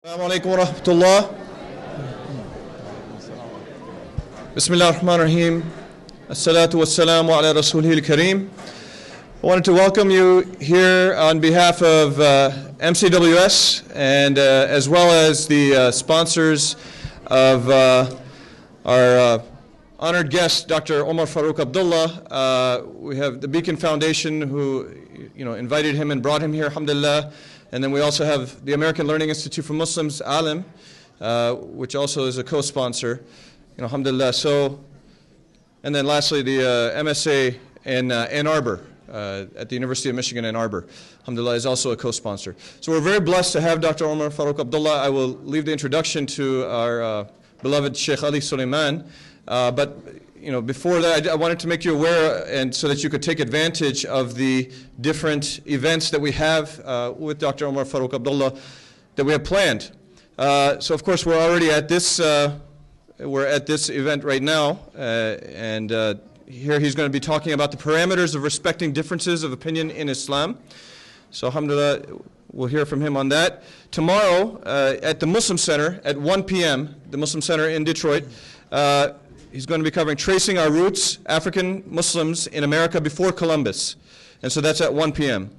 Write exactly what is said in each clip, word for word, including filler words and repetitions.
Assalamu alaikum wa rahmatullah. Bismillah ar-Rahman ar-Rahim. As-salatu was-salamu ala rasulih al-kareem. I wanted to welcome you here on behalf of uh, M C W S and uh, as well as the uh, sponsors of uh, our uh, honored guest, Doctor Omar Farooq Abdullah. Uh, we have the Beacon Foundation who you know, invited him and brought him here, alhamdulillah. And then we also have the American Learning Institute for Muslims, ALIM, uh, which also is a co-sponsor, you know, alhamdulillah. So, and then lastly, the uh, M S A in uh, Ann Arbor, uh, at the University of Michigan, Ann Arbor, alhamdulillah, is also a co-sponsor. So we're very blessed to have Doctor Omar Farooq Abdullah. I will leave the introduction to our uh, beloved Sheikh Ali Suleiman. Uh, but you know, before that, I, I wanted to make you aware, and so that you could take advantage of the different events that we have uh, with Doctor Omar Farooq Abdullah that we have planned. Uh, so, of course, we're already at this. Uh, we're at this event right now, uh, and uh, here he's going to be talking about the parameters of respecting differences of opinion in Islam. So, alhamdulillah, we'll hear from him on that. Tomorrow, uh, at the Muslim Center at one p m, the Muslim Center in Detroit. Uh, He's going to be covering Tracing Our Roots, African Muslims in America Before Columbus. And so that's at one p m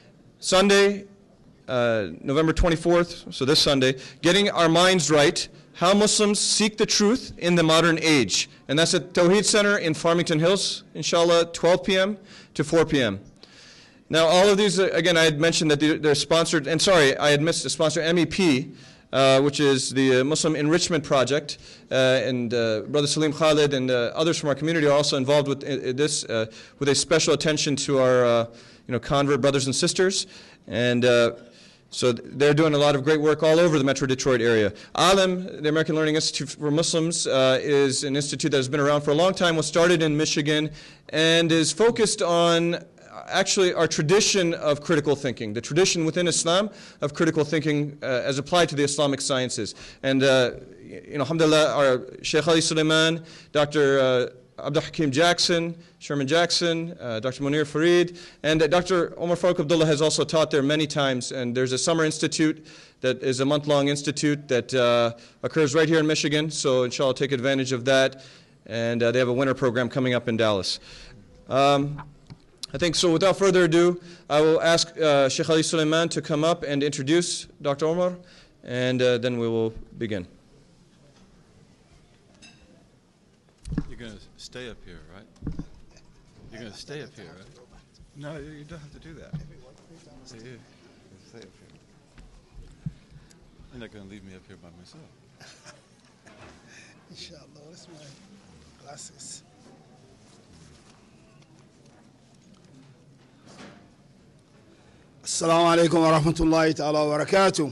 Sunday, uh, November twenty-fourth, so this Sunday, Getting Our Minds Right, How Muslims Seek the Truth in the Modern Age. And that's at Tawheed Center in Farmington Hills, inshallah, twelve p m to four p m Now, all of these, again, I had mentioned that they're sponsored, and sorry, I had missed to sponsor M E P, Uh, which is the uh, Muslim Enrichment Project, uh, and uh, Brother Salim Khalid and uh, others from our community are also involved with uh, this, uh, with a special attention to our, uh, you know, convert brothers and sisters, and uh, so they're doing a lot of great work all over the Metro Detroit area. ALIM, the American Learning Institute for Muslims, uh, is an institute that has been around for a long time. Was started in Michigan, and is focused on actually our tradition of critical thinking, the tradition within Islam of critical thinking uh, as applied to the Islamic sciences. And, uh, you know, alhamdulillah, our Sheikh Ali Suleiman, Doctor Uh, Abdul Hakim Jackson, Sherman Jackson, uh, Doctor Munir Farid, and uh, Doctor Omar Farooq Abdullah has also taught there many times. And there's a summer institute that is a month-long institute that uh, occurs right here in Michigan. So, inshallah, take advantage of that. And uh, they have a winter program coming up in Dallas. Um, I think so. Without further ado, I will ask uh, Sheikh Ali Suleiman to come up and introduce Doctor Omar, and uh, then we will begin. You're going to stay up here, right? You're going to stay up here, right? No, you don't have to do that. Stay here. Stay up here. You're not going to leave me up here by myself. Inshallah, where's my glasses? Assalamu alaikum wa rahmatullahi ta'ala wa barakatuh.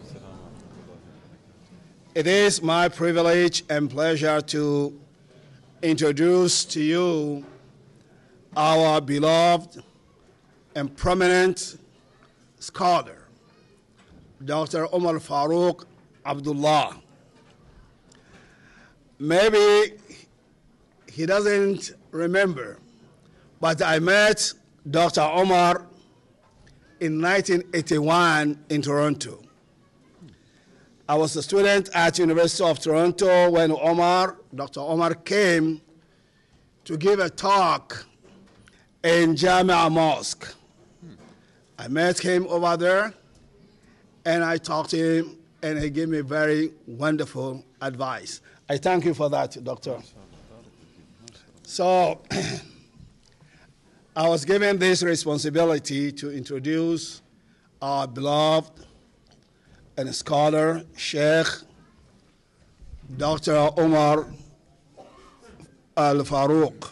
It is my privilege and pleasure to introduce to you our beloved and prominent scholar, Doctor Omar Farooq Abdullah. Maybe he doesn't remember, but I met Doctor Omar in nineteen eighty-one in Toronto. I was a student at University of Toronto when Omar, Doctor Omar came to give a talk in Jamia Mosque. I met him over there, and I talked to him, and he gave me very wonderful advice. I thank you for that, Doctor. So, I was given this responsibility to introduce our beloved and scholar, Sheikh Doctor Omar Al-Farooq.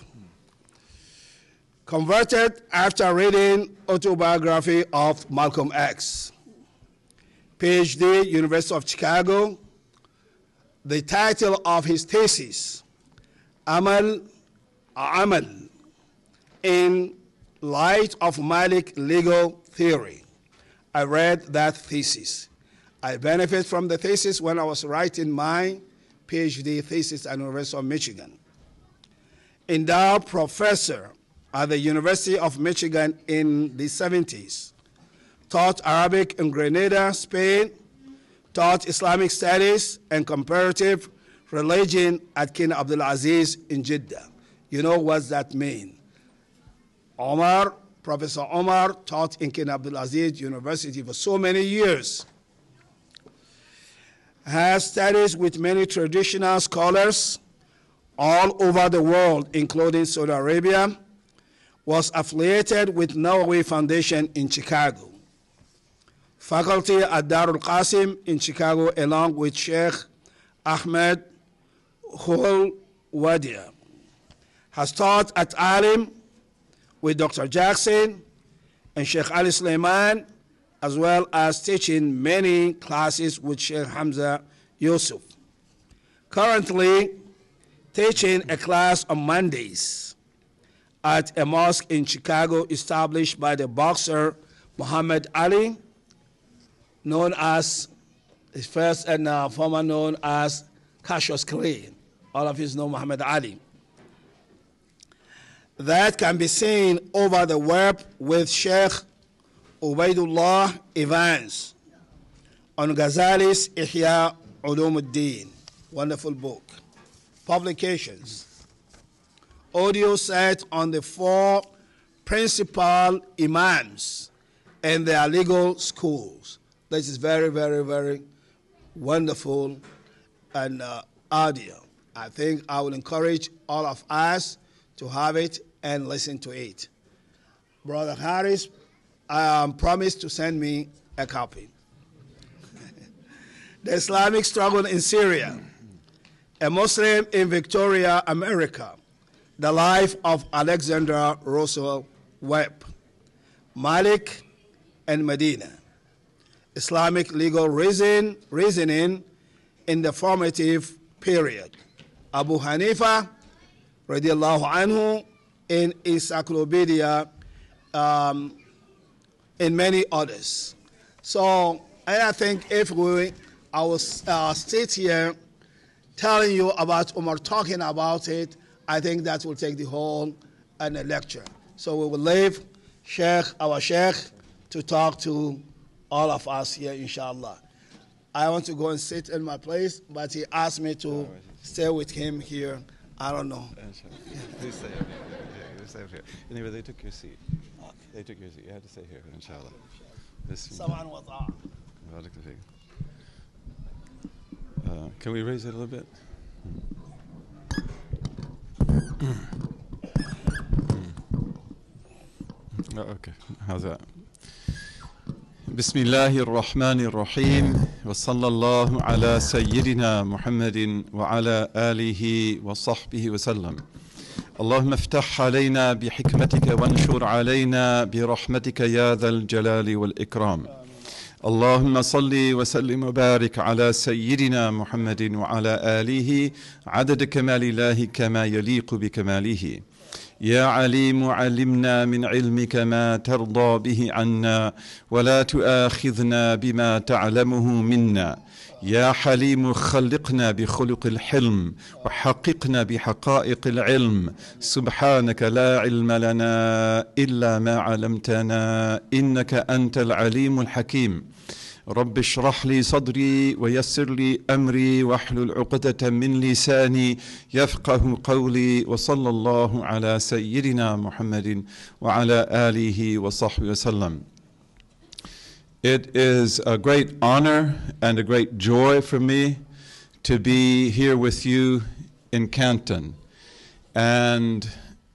Converted after reading autobiography of Malcolm X. PhD, University of Chicago. The title of his thesis, Amal Amal, in light of Malik legal theory. I read that thesis. I benefit from the thesis when I was writing my PhD thesis at the University of Michigan. Endowed professor at the University of Michigan in the seventies. Taught Arabic in Grenada, Spain, taught Islamic studies and comparative religion at King Abdulaziz in Jeddah. You know what that means. Omar, Professor Omar taught in King Abdulaziz University for so many years. Has studies with many traditional scholars all over the world, including Saudi Arabia, was affiliated with Nawawi Foundation in Chicago. Faculty at Darul Qasim in Chicago, along with Sheikh Ahmed Khul Wadia. Has taught at Alim with Doctor Jackson and Sheikh Ali Suleiman, as well as teaching many classes with Sheikh Hamza Yusuf. Currently teaching a class on Mondays at a mosque in Chicago established by the boxer Muhammad Ali, known as, his first and uh, former known as Cassius Clay. All of you know Muhammad Ali. That can be seen over the web with Sheikh Ubaidullah Evans on Ghazali's Ihya Ulumuddin. Wonderful book. Publications. Audio set on the four principal imams and their legal schools. This is very, very, very wonderful and uh, audio. I think I will encourage all of us to have it and listen to it. Brother Harris um, promised to send me a copy. The Islamic struggle in Syria, a Muslim in Victoria, America, the life of Alexander Russell Webb, Malik and Medina, Islamic legal reason, reasoning in the formative period, Abu Hanifa, radiallahu anhu, in Encyclopedia, um, and many others. So I think if we, I will uh, sit here telling you about Umar, talking about it, I think that will take the whole and uh, lecture. So we will leave Sheikh, our Sheikh, to talk to all of us here, inshallah. I want to go and sit in my place, but he asked me to stay with him here. I don't know. Please stay up here. Stay up here. Anyway, they took your seat. They took your seat. You have to stay here, inshallah. Uh, can we raise it a little bit? Oh, okay. How's that? بسم الله الرحمن الرحيم وصلى الله على سيدنا محمد وعلى آله وصحبه وسلم. اللهم افتح علينا بحكمتك وانشر علينا برحمتك يا ذا الجلال والإكرام. اللهم صل وسلم وبارك على سيدنا محمد وعلى آله عدد كمال الله كما يليق بكماله. يا عليم علمنا من علمك ما ترضى به عنا ولا تؤاخذنا بما تعلمه منا. يا حليم خلقنا بخلق الحلم وحققنا بحقائق العلم. سبحانك لا علم لنا إلا ما علمتنا إنك أنت العليم الحكيم. رب اشرح لي صدري ويسر لي أمري واحلل عقدة من لساني يفقه قولي. وصلى الله على سيدنا محمد وعلى آله وصحبه وسلم. It is a great honor and a great joy for me to be here with you in Canton. And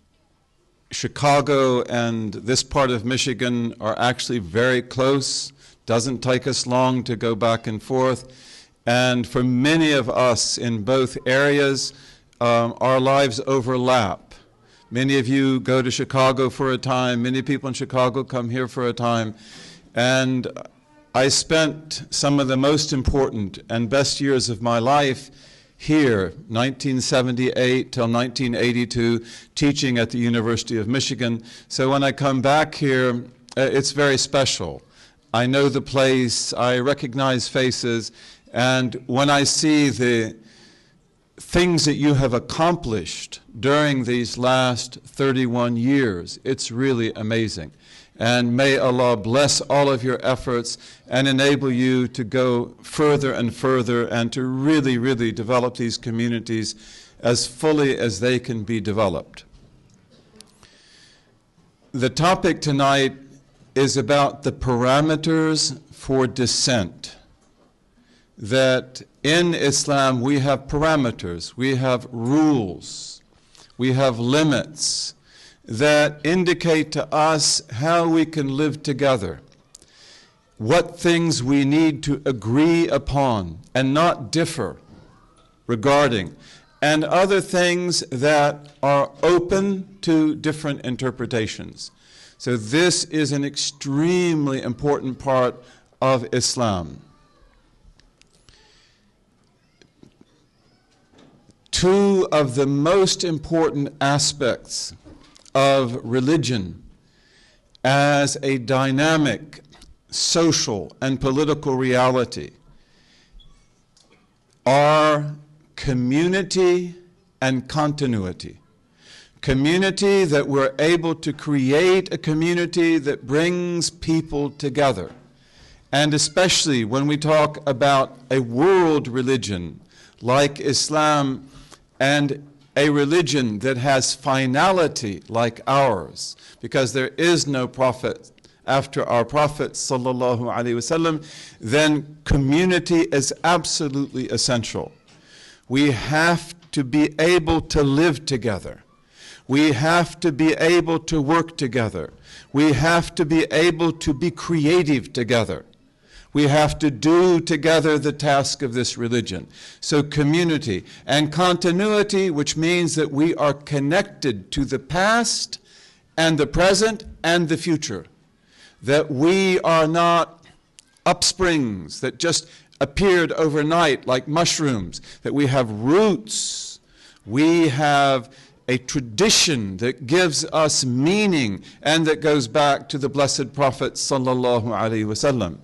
Chicago and this part of Michigan are actually very close. Doesn't take us long to go back and forth. And for many of us in both areas, um, our lives overlap. Many of you go to Chicago for a time. Many people in Chicago come here for a time. And I spent some of the most important and best years of my life here, nineteen seventy-eight till nineteen eighty-two, teaching at the University of Michigan. So when I come back here, uh, it's very special. I know the place, I recognize faces, and when I see the things that you have accomplished during these last thirty-one years, it's really amazing. And may Allah bless all of your efforts and enable you to go further and further and to really, really develop these communities as fully as they can be developed. The topic tonight is about the parameters for dissent. That in Islam we have parameters, we have rules, we have limits that indicate to us how we can live together, what things we need to agree upon and not differ regarding, and other things that are open to different interpretations. So this is an extremely important part of Islam. Two of the most important aspects of religion as a dynamic social and political reality are community and continuity. Community, that we're able to create a community that brings people together. And especially when we talk about a world religion like Islam and a religion that has finality like ours, because there is no prophet after our Prophet sallallahu alaihi wasallam, then community is absolutely essential. We have to be able to live together. We have to be able to work together. We have to be able to be creative together. We have to do together the task of this religion. So community and continuity, which means that we are connected to the past and the present and the future. That we are not upsprings that just appeared overnight like mushrooms, that we have roots. We have a tradition that gives us meaning and that goes back to the Blessed Prophet sallallahu alaihi wasallam.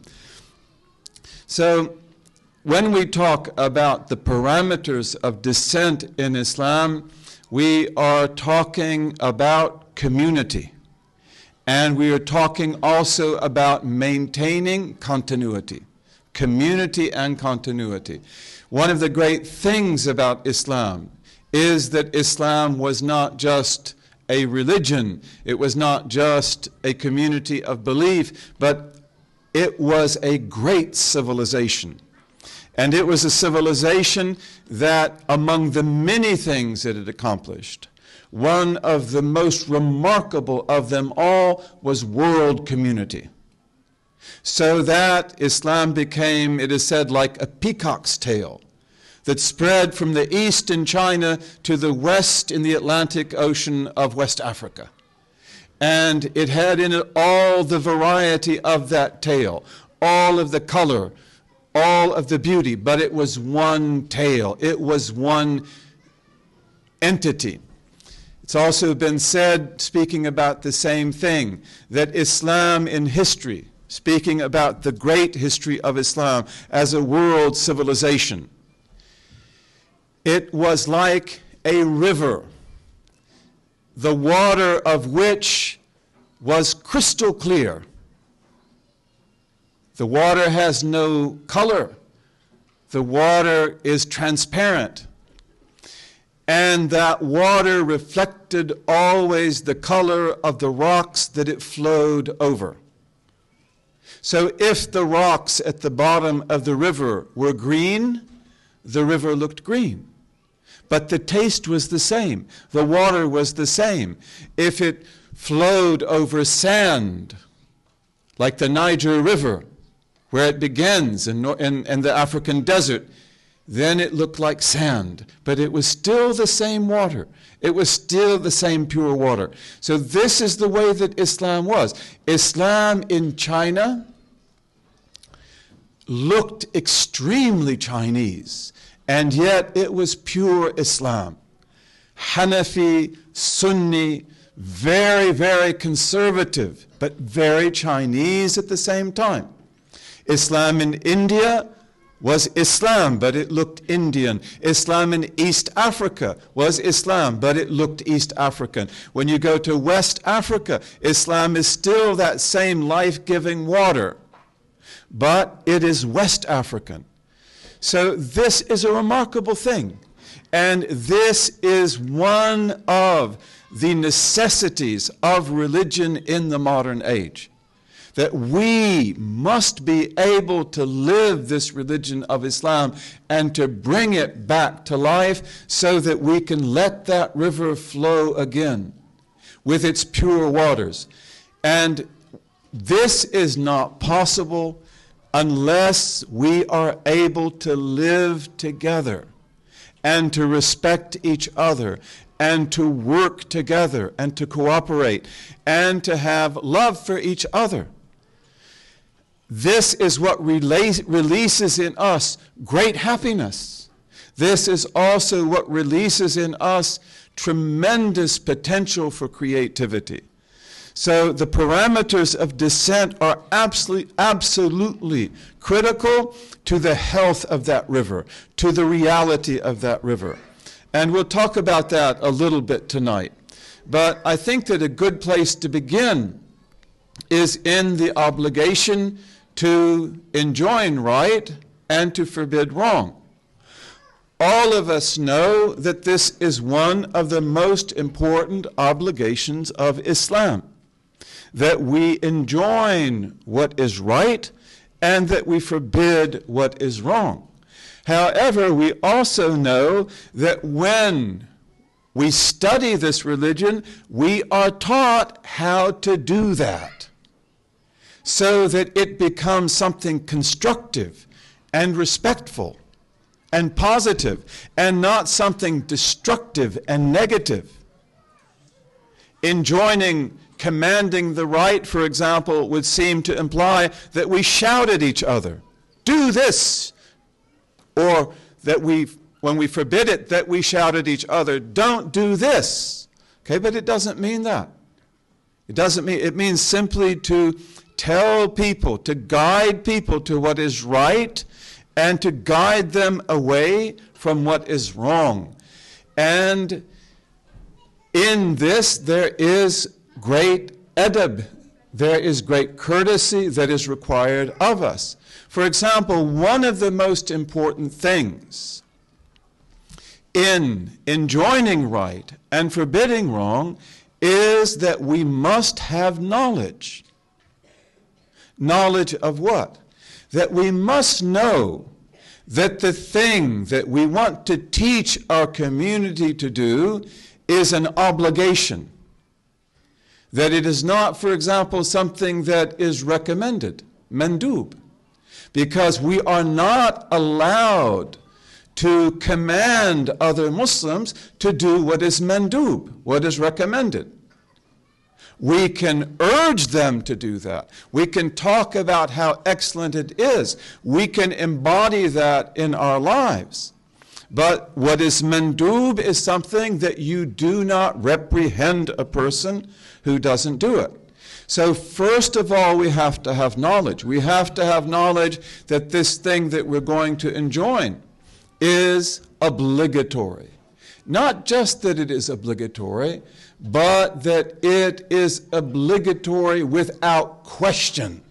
So when we talk about the parameters of dissent in Islam, we are talking about community. And we are talking also about maintaining continuity, community and continuity. One of the great things about Islam is that Islam was not just a religion, it was not just a community of belief, but it was a great civilization. And it was a civilization that, among the many things it had accomplished, one of the most remarkable of them all was world community. So that Islam became, it is said, like a peacock's tail that spread from the east in China to the west in the Atlantic Ocean of West Africa. And it had in it all the variety of that tail, all of the color, all of the beauty, but it was one tail. It was one entity. It's also been said, speaking about the same thing, that Islam in history, speaking about the great history of Islam as a world civilization, it was like a river, the water of which was crystal clear. The water has no color. The water is transparent. And that water reflected always the color of the rocks that it flowed over. So if the rocks at the bottom of the river were green, the river looked green. But the taste was the same. The water was the same. If it flowed over sand, like the Niger River, where it begins in, in, in the African desert, then it looked like sand. But it was still the same water. It was still the same pure water. So this is the way that Islam was. Islam in China looked extremely Chinese, and yet it was pure Islam. Hanafi, Sunni, very, very conservative, but very Chinese at the same time. Islam in India was Islam, but it looked Indian. Islam in East Africa was Islam, but it looked East African. When you go to West Africa, Islam is still that same life-giving water, but it is West African. So this is a remarkable thing, and this is one of the necessities of religion in the modern age. That we must be able to live this religion of Islam and to bring it back to life so that we can let that river flow again with its pure waters. And this is not possible unless we are able to live together and to respect each other and to work together and to cooperate and to have love for each other. This is what release, releases in us great happiness. This is also what releases in us tremendous potential for creativity. So the parameters of descent are absolutely, absolutely critical to the health of that river, to the reality of that river. And we'll talk about that a little bit tonight. But I think that a good place to begin is in the obligation to enjoin right and to forbid wrong. All of us know that this is one of the most important obligations of Islam, that we enjoin what is right and that we forbid what is wrong. However, we also know that when we study this religion, we are taught how to do that, so that it becomes something constructive and respectful and positive and not something destructive and negative. Enjoining, commanding the right, for example, would seem to imply that we shout at each other, do this, or that we, when we forbid it, that we shout at each other, don't do this. Okay, but it doesn't mean that. It doesn't mean, it means simply to tell people, to guide people to what is right and to guide them away from what is wrong. And in this there is great adab, there is great courtesy that is required of us. For example, one of the most important things in enjoining right and forbidding wrong is that we must have knowledge. Knowledge of what? That we must know that the thing that we want to teach our community to do is an obligation. That it is not, for example, something that is recommended, mandub, because we are not allowed to command other Muslims to do what is mandub, what is recommended. We can urge them to do that. We can talk about how excellent it is. We can embody that in our lives. But what is mandub is something that you do not reprehend a person who doesn't do it. So first of all, we have to have knowledge. We have to have knowledge that this thing that we're going to enjoin is obligatory. Not just that it is obligatory, but that it is obligatory without question.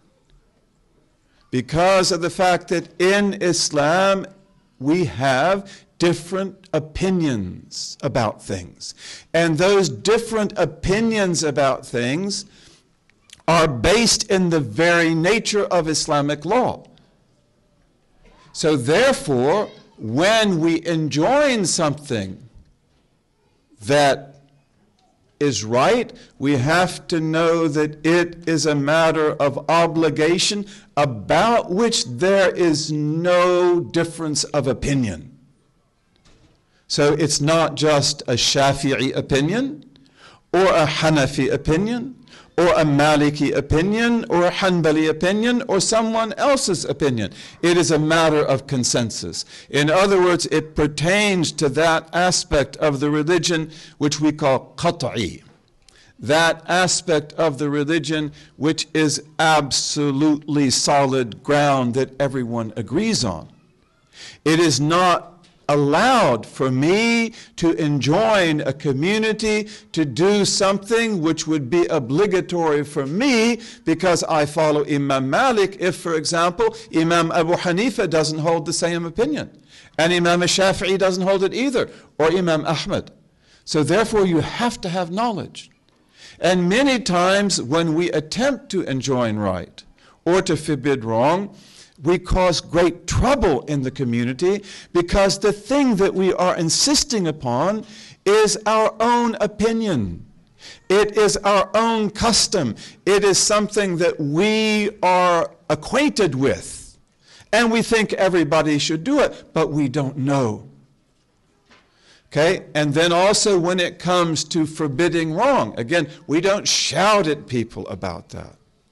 Because of the fact that in Islam we have different opinions about things. And those different opinions about things are based in the very nature of Islamic law. So therefore, when we enjoin something that is right, we have to know that it is a matter of obligation about which there is no difference of opinion. So it's not just a Shafi'i opinion, or a Hanafi opinion, or a Maliki opinion, or a Hanbali opinion, or someone else's opinion. It is a matter of consensus. In other words, it pertains to that aspect of the religion which we call qat'i, that aspect of the religion which is absolutely solid ground that everyone agrees on. It is not allowed for me to enjoin a community to do something which would be obligatory for me because I follow Imam Malik if, for example, Imam Abu Hanifa doesn't hold the same opinion, and Imam Shafi'i doesn't hold it either, or Imam Ahmad. So therefore you have to have knowledge. And many times when we attempt to enjoin right or to forbid wrong, we cause great trouble in the community because the thing that we are insisting upon is our own opinion. It is our own custom. It is something that we are acquainted with. And we think everybody should do it, but we don't know. Okay? And then also when it comes to forbidding wrong, again, we don't shout at people about that.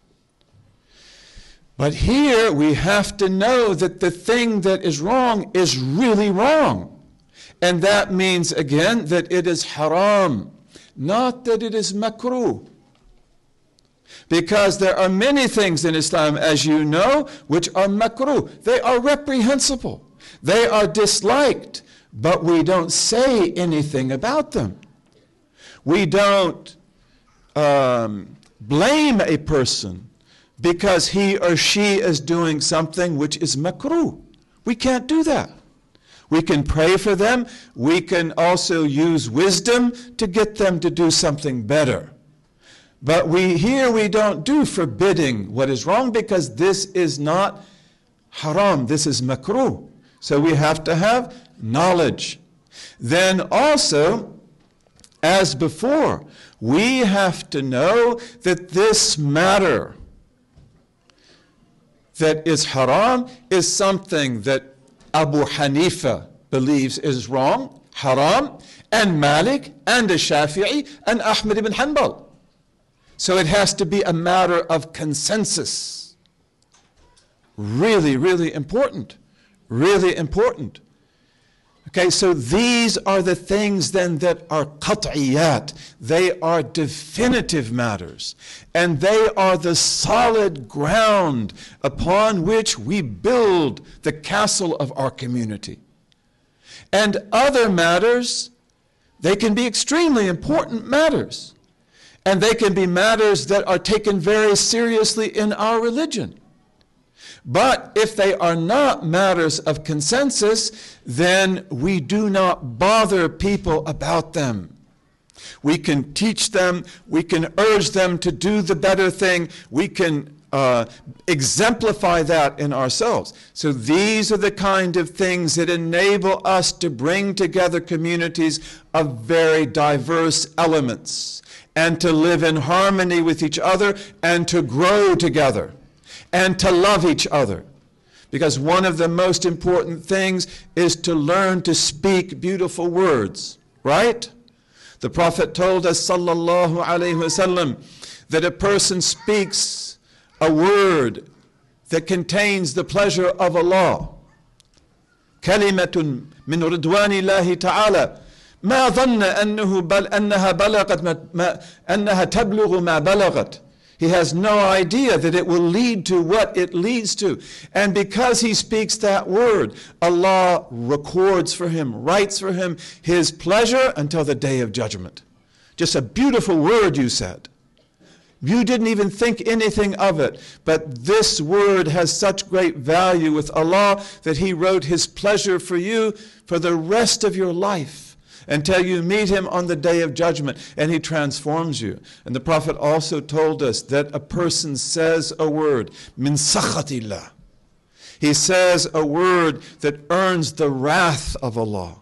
But here we have to know that the thing that is wrong is really wrong. And that means, again, that it is haram, not that it is makruh. Because there are many things in Islam, as you know, which are makruh. They are reprehensible. They are disliked, but we don't say anything about them. We don't um, blame a person because he or she is doing something which is makruh. We can't do that. We can pray for them. We can also use wisdom to get them to do something better. But we here we don't do forbidding what is wrong because this is not haram. This is makruh. So we have to have knowledge. Then also, as before, we have to know that this matter that is haram is something that Abu Hanifa believes is wrong, haram, and Malik, and Shafi'i, and Ahmad ibn Hanbal. So it has to be a matter of consensus. Really, really important. Really important. Okay, so these are the things then that are qat'iyat. They are definitive matters. And they are the solid ground upon which we build the castle of our community. And other matters, they can be extremely important matters. And they can be matters that are taken very seriously in our religion. But if they are not matters of consensus, then we do not bother people about them. We can teach them, we can urge them to do the better thing, we can uh, exemplify that in ourselves. So these are the kind of things that enable us to bring together communities of very diverse elements and to live in harmony with each other and to grow together. And to love each other. Because one of the most important things is to learn to speak beautiful words, right? The Prophet told us, sallallahu alayhi wasallam, that a person speaks a word that contains the pleasure of Allah. Kalimatun min ridwani Allahi ta'ala. ما ظن أنه بل أنها بلغت ما أنها تبلغ ما بلغت. He has no idea that it will lead to what it leads to. And because he speaks that word, Allah records for him, writes for him his pleasure until the day of judgment. Just a beautiful word you said. You didn't even think anything of it. But this word has such great value with Allah that He wrote His pleasure for you for the rest of your life, until you meet Him on the day of judgment, and He transforms you. And the Prophet also told us that a person says a word, min sakhatillah. He says a word that earns the wrath of Allah.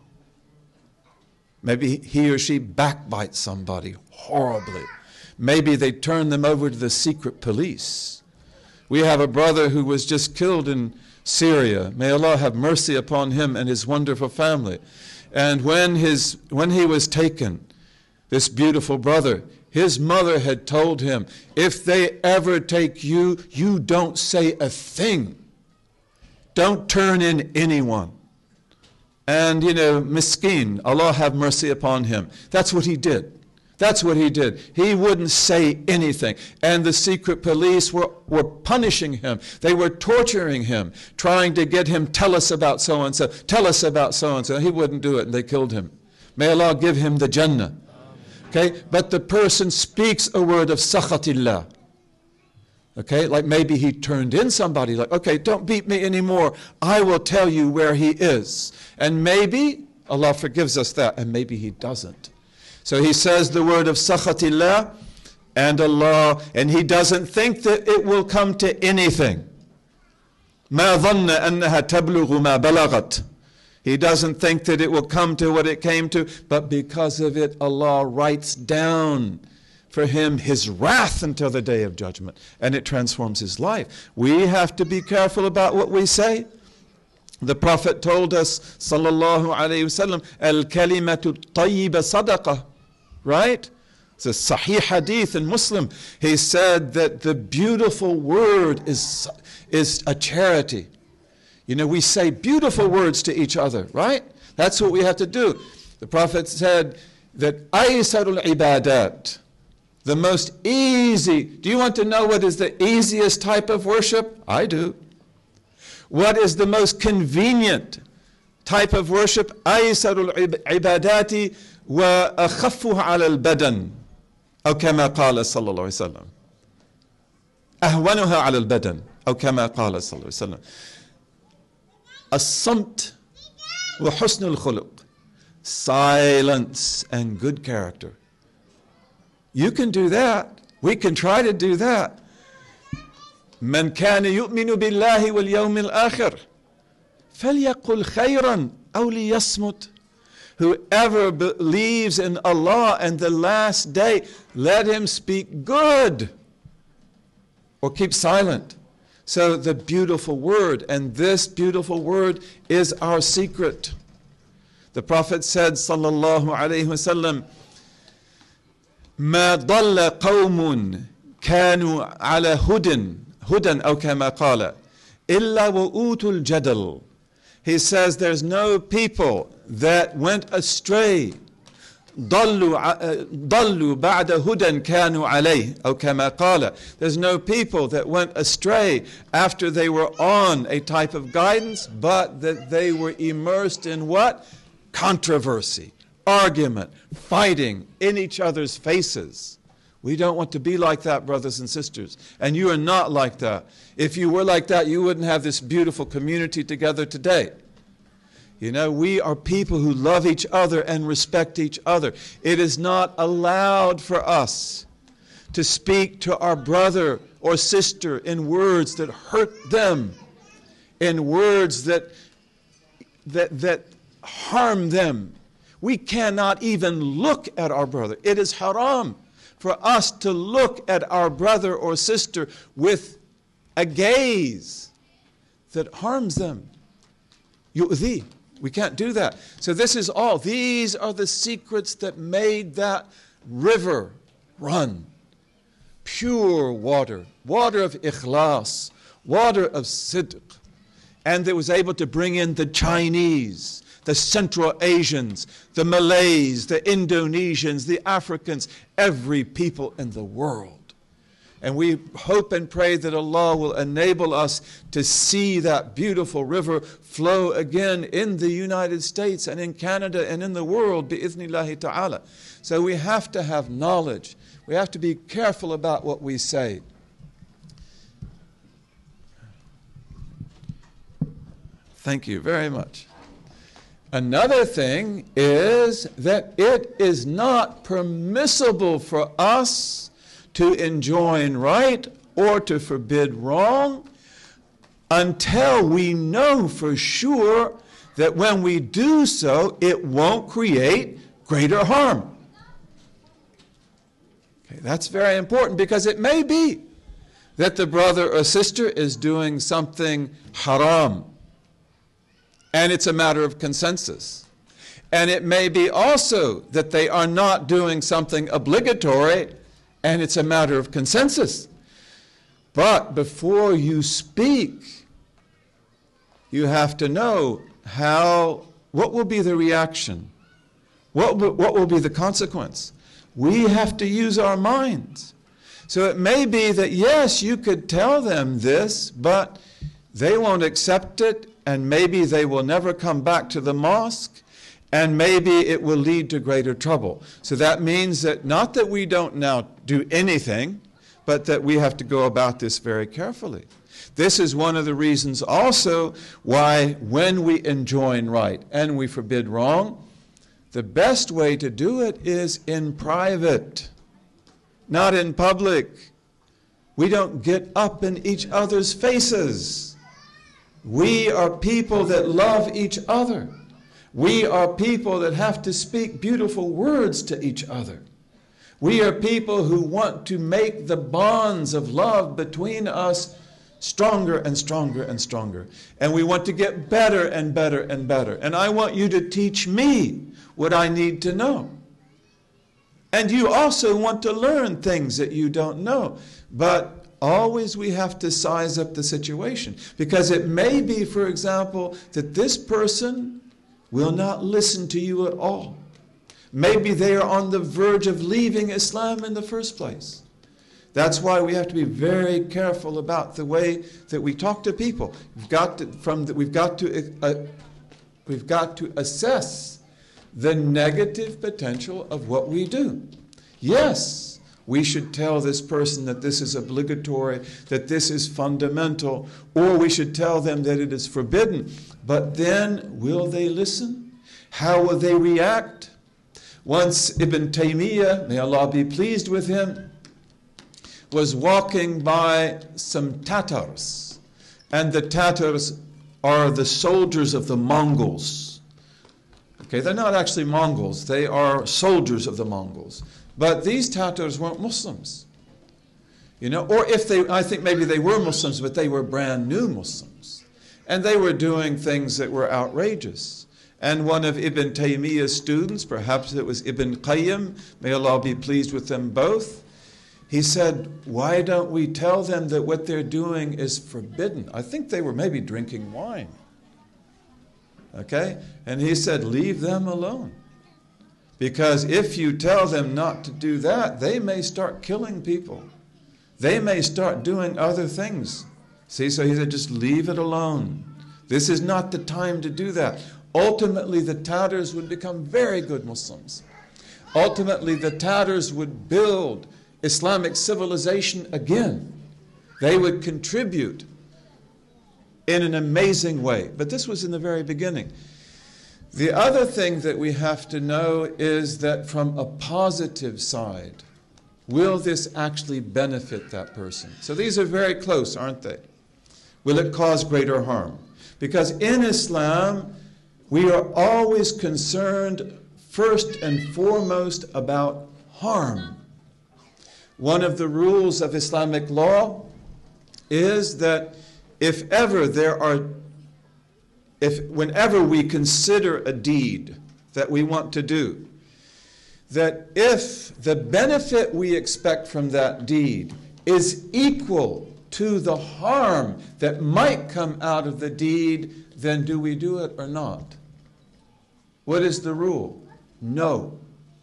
Maybe he or she backbites somebody horribly. Maybe they turn them over to the secret police. We have a brother who was just killed in Syria. May Allah have mercy upon him and his wonderful family. And when his when he was taken, this beautiful brother, his mother had told him, if they ever take you, you don't say a thing. Don't turn in anyone. And, you know, miskin, Allah have mercy upon him. That's what he did. That's what he did. He wouldn't say anything. And the secret police were, were punishing him. They were torturing him, trying to get him, tell us about so-and-so, tell us about so-and-so. He wouldn't do it, and they killed him. May Allah give him the Jannah. Okay? But the person speaks a word of sakhatillah. Okay? Like maybe he turned in somebody, like, okay, don't beat me anymore. I will tell you where he is. And maybe Allah forgives us that, and maybe he doesn't. So he says the word of sakhatillah and Allah, and he doesn't think that it will come to anything. ما ظن أنها تبلغ ما بلغت. He doesn't think that it will come to what it came to, but because of it, Allah writes down for him his wrath until the day of judgment, and it transforms his life. We have to be careful about what we say. The Prophet told us, sallallahu alayhi wasallam, al-kalimatu tayyiba sadaqah. Right? It's a Sahih hadith in Muslim. He said that the beautiful word is, is a charity. You know, we say beautiful words to each other, right? That's what we have to do. The Prophet said that aysarul ibadat, the most easy. Do you want to know what is the easiest type of worship? I do. What is the most convenient type of worship? aysarul ibadati وأخفها على البدن أو كما قال صلى الله عليه وسلم أهونها على البدن أو كما قال صلى الله عليه وسلم الصمت وحسن الخلق, silence and good character. You can do that. We can try to do that. من كان يؤمن بالله واليوم الآخر فليقل خيرا أو ليصمت. Whoever believes in Allah and the last day, let him speak good or keep silent. So the beautiful word, and this beautiful word is our secret. The Prophet said, sallallahu alayhi wasallam, ما ضل قوم كانوا على هدى هدى أو كما قال إلا وأوتوا الجدل. He says there's no people that went astray. ضلوا ضلوا بعد هدى كانوا عليه أو كما قال. There's no people that went astray after they were on a type of guidance, but that they were immersed in what? Controversy, argument, fighting in each other's faces. We don't want to be like that, brothers and sisters. And you are not like that. If you were like that, you wouldn't have this beautiful community together today. You know, we are people who love each other and respect each other. It is not allowed for us to speak to our brother or sister in words that hurt them, in words that, that, that harm them. We cannot even look at our brother. It is haram for us to look at our brother or sister with a gaze that harms them. Yu'zi. We can't do that. So this is all. These are the secrets that made that river run. Pure water, water of ikhlas, water of sidq. And that was able to bring in the Chinese, the Central Asians, the Malays, the Indonesians, the Africans, every people in the world. And we hope and pray that Allah will enable us to see that beautiful river flow again in the United States and in Canada and in the world, bi'ithnillahi ta'ala. So we have to have knowledge. We have to be careful about what we say. Thank you very much. Another thing is that it is not permissible for us to enjoin right or to forbid wrong until we know for sure that when we do so, it won't create greater harm. Okay, that's very important, because it may be that the brother or sister is doing something haram, and it's a matter of consensus. And it may be also that they are not doing something obligatory, and it's a matter of consensus. But before you speak, you have to know how, what will be the reaction? What will, what will be the consequence? We have to use our minds. So it may be that, yes, you could tell them this, but they won't accept it, and maybe they will never come back to the mosque, and maybe it will lead to greater trouble. So that means that not that we don't now do anything, but that we have to go about this very carefully. This is one of the reasons also why when we enjoin right and we forbid wrong, the best way to do it is in private, not in public. We don't get up in each other's faces. We are people that love each other. We are people that have to speak beautiful words to each other. We are people who want to make the bonds of love between us stronger and stronger and stronger. And we want to get better and better and better. And I want you to teach me what I need to know. And you also want to learn things that you don't know. But always we have to size up the situation. Because it may be, for example, that this person will not listen to you at all. Maybe they are on the verge of leaving Islam in the first place. That's why we have to be very careful about the way that we talk to people. We've got to, from the, we've got to, uh, we've got to assess the negative potential of what we do. Yes, we should tell this person that this is obligatory, that this is fundamental, or we should tell them that it is forbidden. But then, will they listen? How will they react? Once Ibn Taymiyyah, may Allah be pleased with him, was walking by some Tatars. And the Tatars are the soldiers of the Mongols. Okay, they're not actually Mongols. They are soldiers of the Mongols. But these Tatars weren't Muslims. You know, or if they, I think maybe they were Muslims, but they were brand new Muslims. And they were doing things that were outrageous. And one of Ibn Taymiyyah's students, perhaps it was Ibn Qayyim, may Allah be pleased with them both, he said, why don't we tell them that what they're doing is forbidden? I think they were maybe drinking wine. Okay? And he said, leave them alone. Because if you tell them not to do that, they may start killing people. They may start doing other things. See, so he said, just leave it alone. This is not the time to do that. Ultimately, the Tatars would become very good Muslims. Ultimately, the Tatars would build Islamic civilization again. They would contribute in an amazing way. But this was in the very beginning. The other thing that we have to know is that from a positive side, will this actually benefit that person? So these are very close, aren't they? Will it cause greater harm? Because in Islam, we are always concerned first and foremost about harm. One of the rules of Islamic law is that if ever there are, if whenever we consider a deed that we want to do, that if the benefit we expect from that deed is equal to the harm that might come out of the deed, then do we do it or not? What is the rule? No.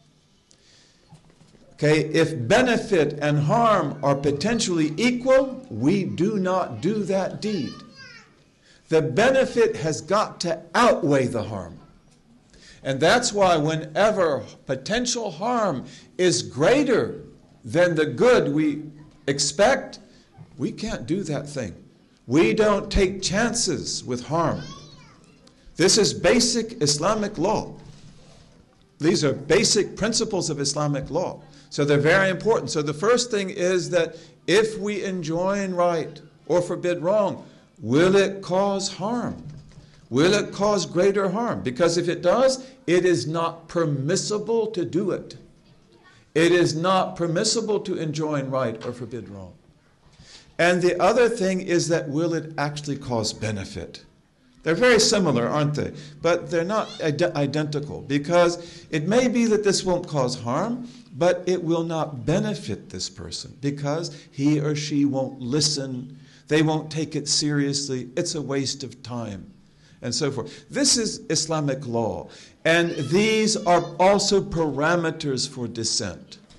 Okay, if benefit and harm are potentially equal, we do not do that deed. The benefit has got to outweigh the harm. And that's why whenever potential harm is greater than the good we expect, we can't do that thing. We don't take chances with harm. This is basic Islamic law. These are basic principles of Islamic law. So they're very important. So the first thing is that if we enjoin right or forbid wrong, will it cause harm? Will it cause greater harm? Because if it does, it is not permissible to do it. It is not permissible to enjoin right or forbid wrong. And the other thing is that will it actually cause benefit? They're very similar, aren't they? But they're not ide- identical, because it may be that this won't cause harm, but it will not benefit this person because he or she won't listen. They won't take it seriously. It's a waste of time, and so forth. This is Islamic law, and these are also parameters for dissent.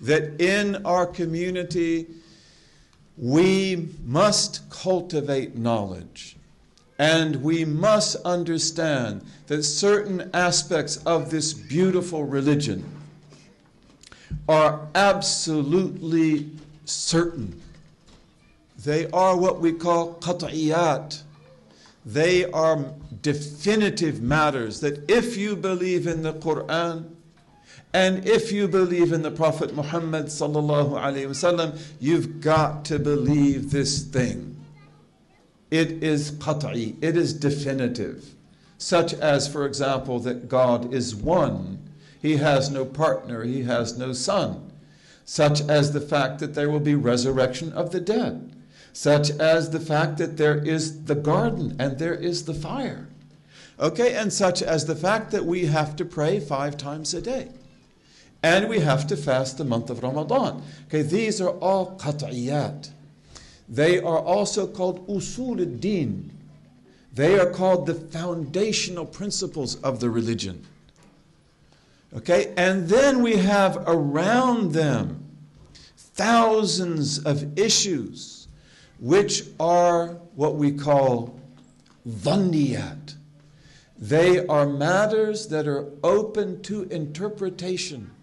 that in our community we must cultivate knowledge, and we must understand that certain aspects of this beautiful religion are absolutely certain. They are what we call qat'iyat. They are definitive matters that if you believe in the Quran and if you believe in the Prophet Muhammad sallallahu alaihi wasallam, you've got to believe this thing. It is qat'i, it is definitive. Such as, for example, that God is one. He has no partner, he has no son. Such as the fact that there will be resurrection of the dead. Such as the fact that there is the garden and there is the fire. Okay, and such as the fact that we have to pray five times a day. And we have to fast the month of Ramadan. Okay, these are all qat'iyat. They are also called usul ad-din. They are called the foundational principles of the religion. Okay, and then we have around them thousands of issues which are what we call dhanniyat. They are matters that are open to interpretation.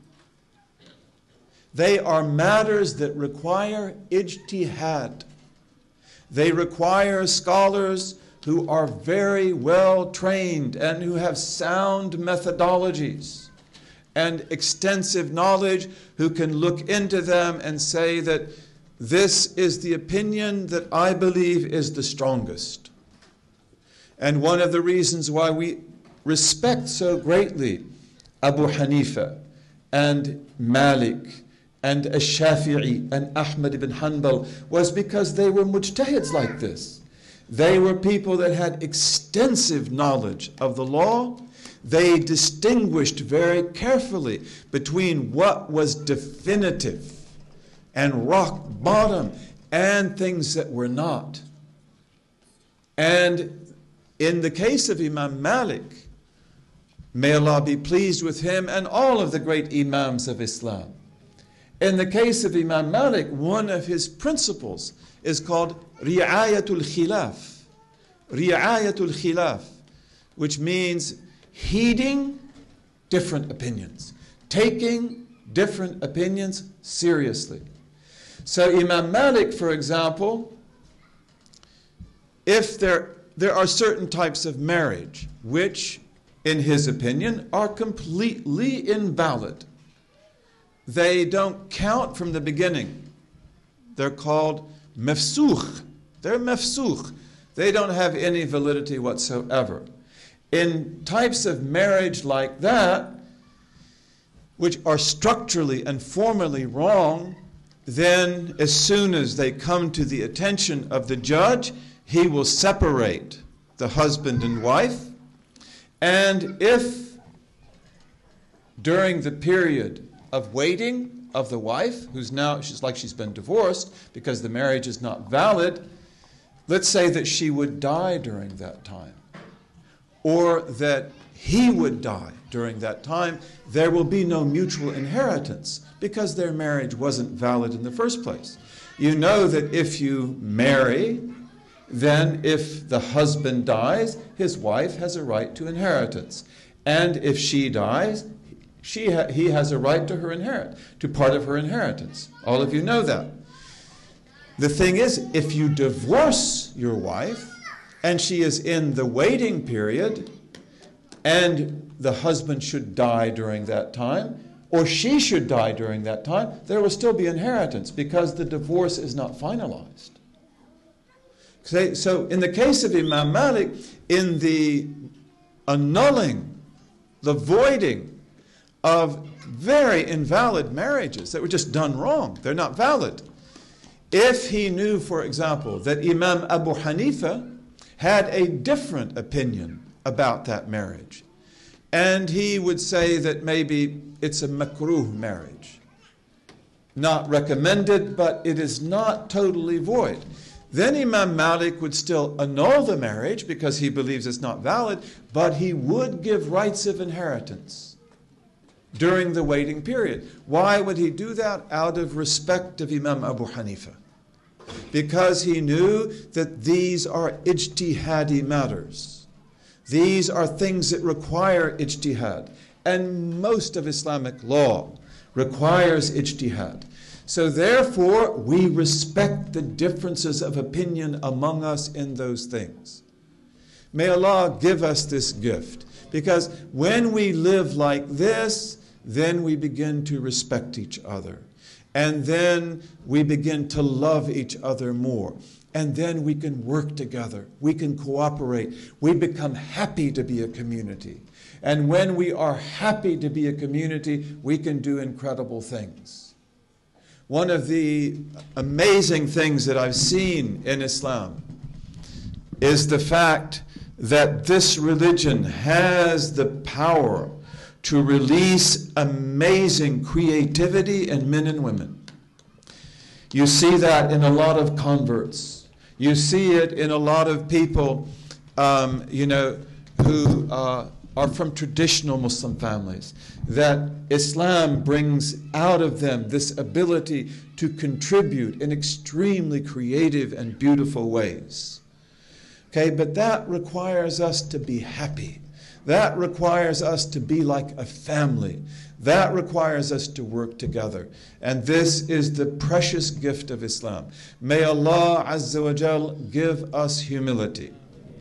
They are matters that require ijtihad. They require scholars who are very well trained and who have sound methodologies and extensive knowledge, who can look into them and say that this is the opinion that I believe is the strongest. And one of the reasons why we respect so greatly Abu Hanifa and Malik and Ash-Shafi'i and Ahmad ibn Hanbal was because they were mujtahids like this. They were people that had extensive knowledge of the law. They distinguished very carefully between what was definitive and rock bottom and things that were not. And in the case of Imam Malik, may Allah be pleased with him and all of the great Imams of Islam. In the case of Imam Malik, one of his principles is called ri'ayatul khilaf. Ri'ayatul khilaf, which means heeding different opinions, taking different opinions seriously. So Imam Malik, for example, if there, there are certain types of marriage which, in his opinion, are completely invalid. They don't count from the beginning. They're called mafsukh. They're mafsukh. They don't have any validity whatsoever. In types of marriage like that, which are structurally and formally wrong, then as soon as they come to the attention of the judge, he will separate the husband and wife. And if during the period of waiting of the wife, who's now, she's like she's been divorced because the marriage is not valid, let's say that she would die during that time, or that he would die during that time, there will be no mutual inheritance because their marriage wasn't valid in the first place. You know that if you marry, then if the husband dies, his wife has a right to inheritance. And if she dies, she ha- he has a right to her inherit, to part of her inheritance. All of you know that. The thing is, if you divorce your wife, and she is in the waiting period, and the husband should die during that time, or she should die during that time, there will still be inheritance because the divorce is not finalized. So in the case of Imam Malik, in the annulling, the voiding of very invalid marriages that were just done wrong, they're not valid. If he knew, for example, that Imam Abu Hanifa had a different opinion about that marriage, and he would say that maybe it's a makruh marriage, not recommended, but it is not totally void, then Imam Malik would still annul the marriage because he believes it's not valid, but he would give rights of inheritance. during the waiting period. Why would he do that? Out of respect of Imam Abu Hanifa. Because he knew that these are ijtihadi matters. These are things that require ijtihad. And most of Islamic law requires ijtihad. So therefore, we respect the differences of opinion among us in those things. May Allah give us this gift. Because when we live like this, then we begin to respect each other. And then we begin to love each other more. And then we can work together. We can cooperate. We become happy to be a community. And when we are happy to be a community, we can do incredible things. One of the amazing things that I've seen in Islam is the fact that this religion has the power to release amazing creativity in men and women. You see that in a lot of converts. You see it in a lot of people, um, you know, who uh, are from traditional Muslim families. That Islam brings out of them this ability to contribute in extremely creative and beautiful ways. Okay, but that requires us to be happy. That requires us to be like a family. That requires us to work together. And this is the precious gift of Islam. May Allah Azza wa Jal give us humility.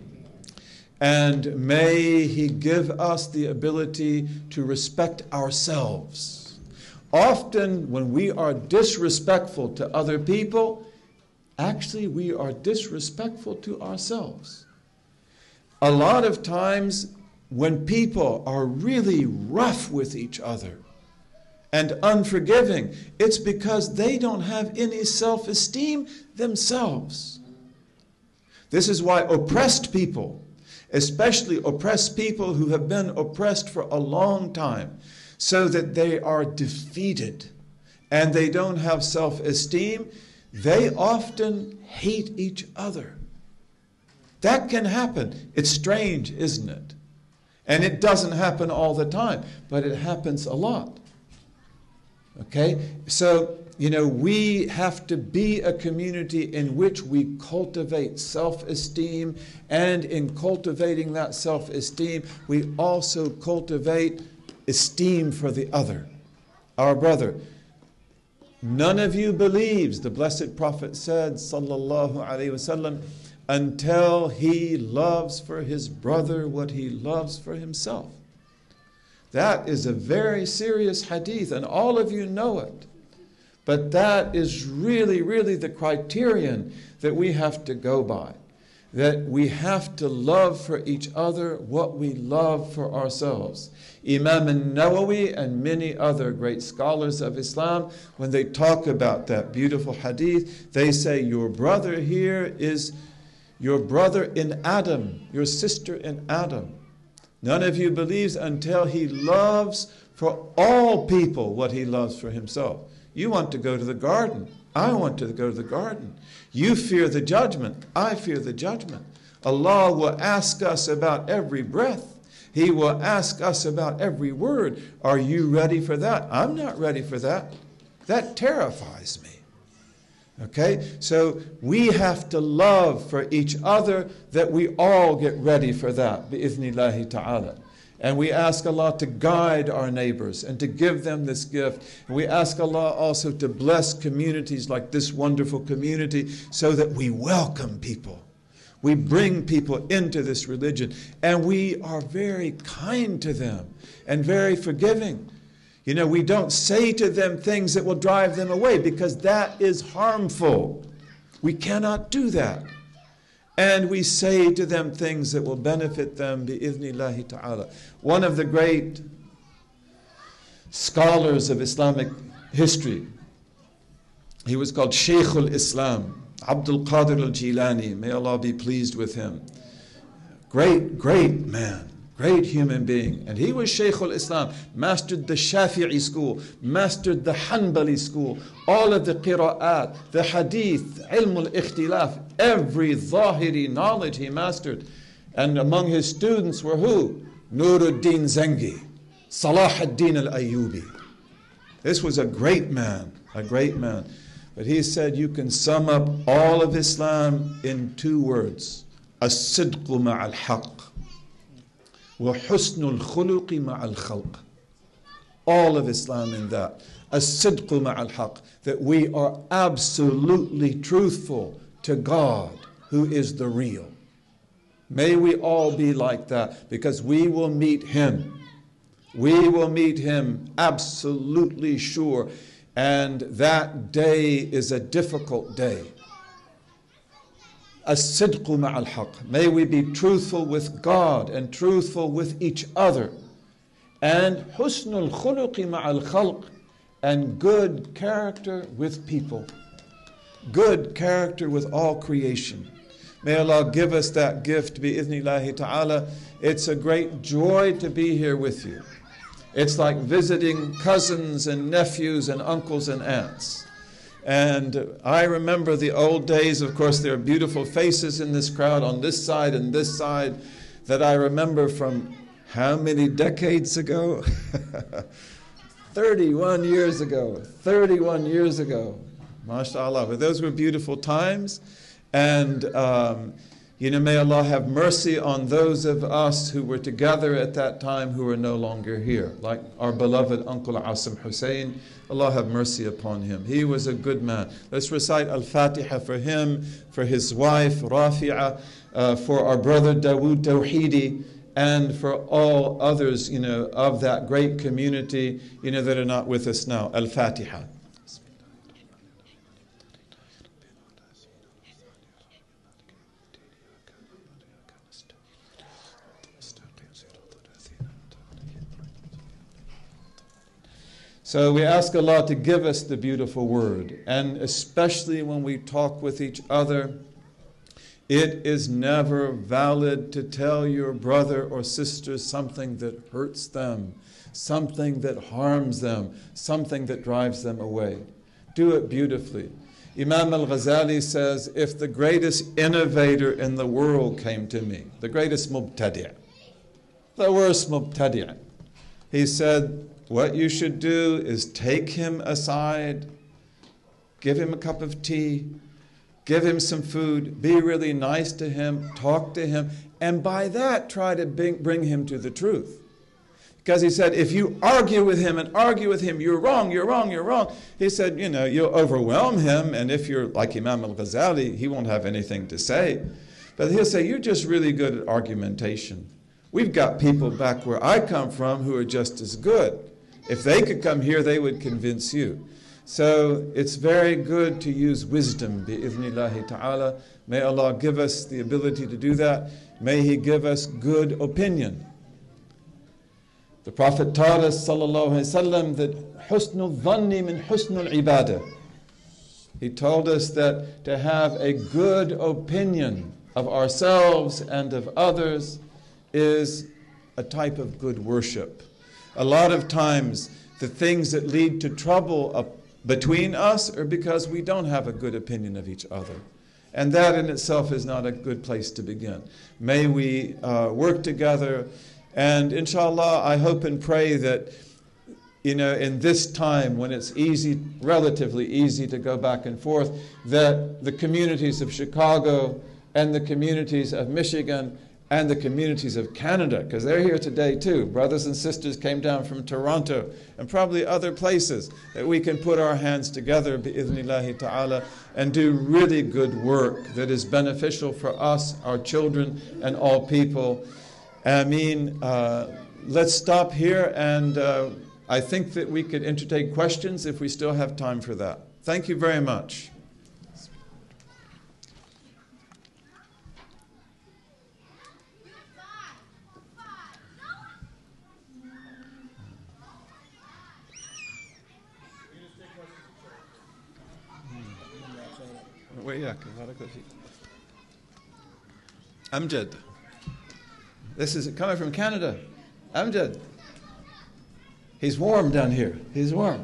And may He give us the ability to respect ourselves. Often when we are disrespectful to other people, actually we are disrespectful to ourselves. A lot of times when people are really rough with each other and unforgiving, it's because they don't have any self-esteem themselves. This is why oppressed people, especially oppressed people who have been oppressed for a long time, so that they are defeated and they don't have self-esteem, they often hate each other. That can happen. It's strange, isn't it? And it doesn't happen all the time, but it happens a lot. Okay? So, you know, we have to be a community in which we cultivate self-esteem, and in cultivating that self-esteem, we also cultivate esteem for the other, our brother. None of you believes, the Blessed Prophet said, sallallahu alaihi wasallam, until he loves for his brother what he loves for himself. That is a very serious hadith, and all of you know it. But that is really, really the criterion that we have to go by. That we have to love for each other what we love for ourselves. Imam al-Nawawi and many other great scholars of Islam, when they talk about that beautiful hadith, they say your brother here is your brother in Adam, your sister in Adam. None of you believes until he loves for all people what he loves for himself. You want to go to the garden. I want to go to the garden. You fear the judgment. I fear the judgment. Allah will ask us about every breath. He will ask us about every word. Are you ready for that? I'm not ready for that. That terrifies me. Okay? So we have to love for each other that we all get ready for that. Bi-idhnillahi ta'ala. And we ask Allah to guide our neighbors and to give them this gift. And we ask Allah also to bless communities like this wonderful community so that we welcome people. We bring people into this religion and we are very kind to them and very forgiving. You know, we don't say to them things that will drive them away because that is harmful. We cannot do that. And we say to them things that will benefit them bi-idhnillahi ta'ala. One of the great scholars of Islamic history, he was called Shaykh al-Islam, Abdul Qadir al-Jilani, may Allah be pleased with him. Great, great man, great human being. And he was Shaykh al-Islam, mastered the Shafi'i school, mastered the Hanbali school, all of the qira'at, the hadith, ilm al-ikhtilaf, every zahiri knowledge he mastered. And among his students were who? Nuruddin Zengi. Salah ad-Din al-Ayyubi. This was a great man, a great man. But he said you can sum up all of Islam in two words. As-sidqu ma'al haqq wa husnul khuluqi ma'al khalq. All of Islam in that. As-sidqu ma'al haqq. That we are absolutely truthful to God, who is the real. May we all be like that, because we will meet Him. We will meet Him, absolutely sure. And that day is a difficult day. As-sidqu ma'al haqq. May we be truthful with God and truthful with each other. And husnul khuluqi ma'al khalq. And good character with people. Good character with all creation. May Allah give us that gift, bi-idhnillahi ta'ala. It's a great joy to be here with you. It's like visiting cousins and nephews and uncles and aunts. And I remember the old days. Of course, there are beautiful faces in this crowd on this side and this side that I remember from how many decades ago? thirty-one years ago. thirty-one years ago. MashaAllah. But those were beautiful times. And, um, you know, may Allah have mercy on those of us who were together at that time who are no longer here. Like our beloved Uncle Asim Hussein. Allah have mercy upon him. He was a good man. Let's recite Al-Fatiha for him, for his wife, Rafi'a, uh, for our brother Dawood Tawhidi, and for all others, you know, of that great community, you know, that are not with us now. Al-Fatiha. So we ask Allah to give us the beautiful word, and especially when we talk with each other, it is never valid to tell your brother or sister something that hurts them, something that harms them, something that drives them away. Do it beautifully. Imam al-Ghazali says, if the greatest innovator in the world came to me, the greatest mubtadi', the worst mubtadi', he said, what you should do is take him aside, give him a cup of tea, give him some food, be really nice to him, talk to him, and by that try to bring, bring him to the truth. Because he said, if you argue with him and argue with him, you're wrong, you're wrong, you're wrong. He said, you know, you'll overwhelm him, and if you're like Imam al-Ghazali, he won't have anything to say. But he'll say, you're just really good at argumentation. We've got people back where I come from who are just as good. If they could come here, they would convince you. So it's very good to use wisdom, bi-idhnillahi ta'ala. May Allah give us the ability to do that. May He give us good opinion. The Prophet taught us, sallallahu alayhi wa sallam, that husnul dhanni min husnul ibadah. He told us that to have a good opinion of ourselves and of others is a type of good worship. A lot of times, the things that lead to trouble up between us are because we don't have a good opinion of each other. And that in itself is not a good place to begin. May we uh, work together, and inshallah, I hope and pray that, you know, in this time when it's easy, relatively easy to go back and forth, that the communities of Chicago and the communities of Michigan and the communities of Canada, because they're here today too. Brothers and sisters came down from Toronto and probably other places, that we can put our hands together, bi-idhnillahi ta'ala, and do really good work that is beneficial for us, our children, and all people. Ameen. Uh, let's stop here, and uh, I think that we could entertain questions if we still have time for that. Thank you very much. وإياك بارك الله فيك. Amjad. This is coming from Canada. Amjad. He's warm down here. He's warm.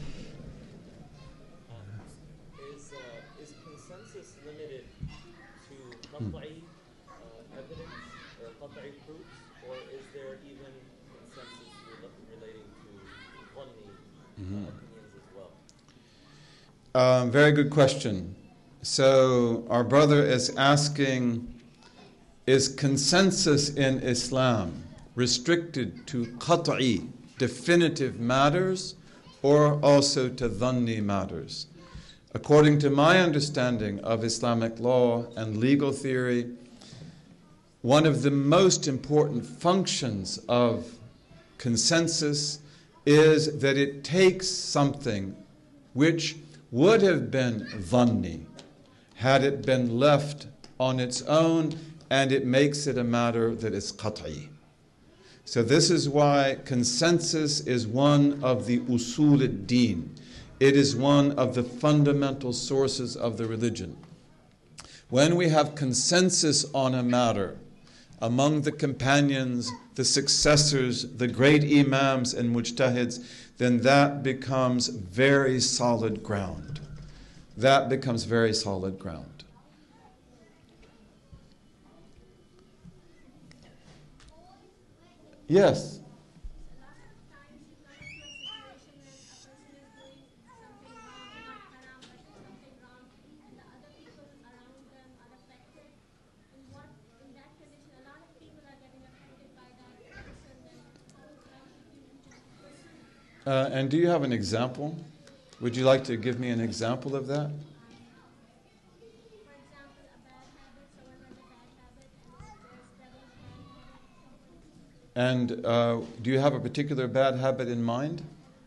Is, uh, is consensus limited to qat'i uh, evidence or qat'i proofs, or is there even consensus Qanni Mhm. opinions as well? Um, very good question. So our brother is asking, is consensus in Islam restricted to qat'i, definitive matters, or also to dhanni matters? According to my understanding of Islamic law and legal theory, one of the most important functions of consensus is that it takes something which would have been dhanni had it been left on its own, and it makes it a matter that is qat'i. So this is why consensus is one of the usul ad-din. It is one of the fundamental sources of the religion. When we have consensus on a matter among the companions, the successors, the great imams and mujtahids, then that becomes very solid ground. That becomes very solid ground. Yes. Uh, and do you have an example? Would you like to give me an example of that? And uh, do you have a particular bad habit in mind?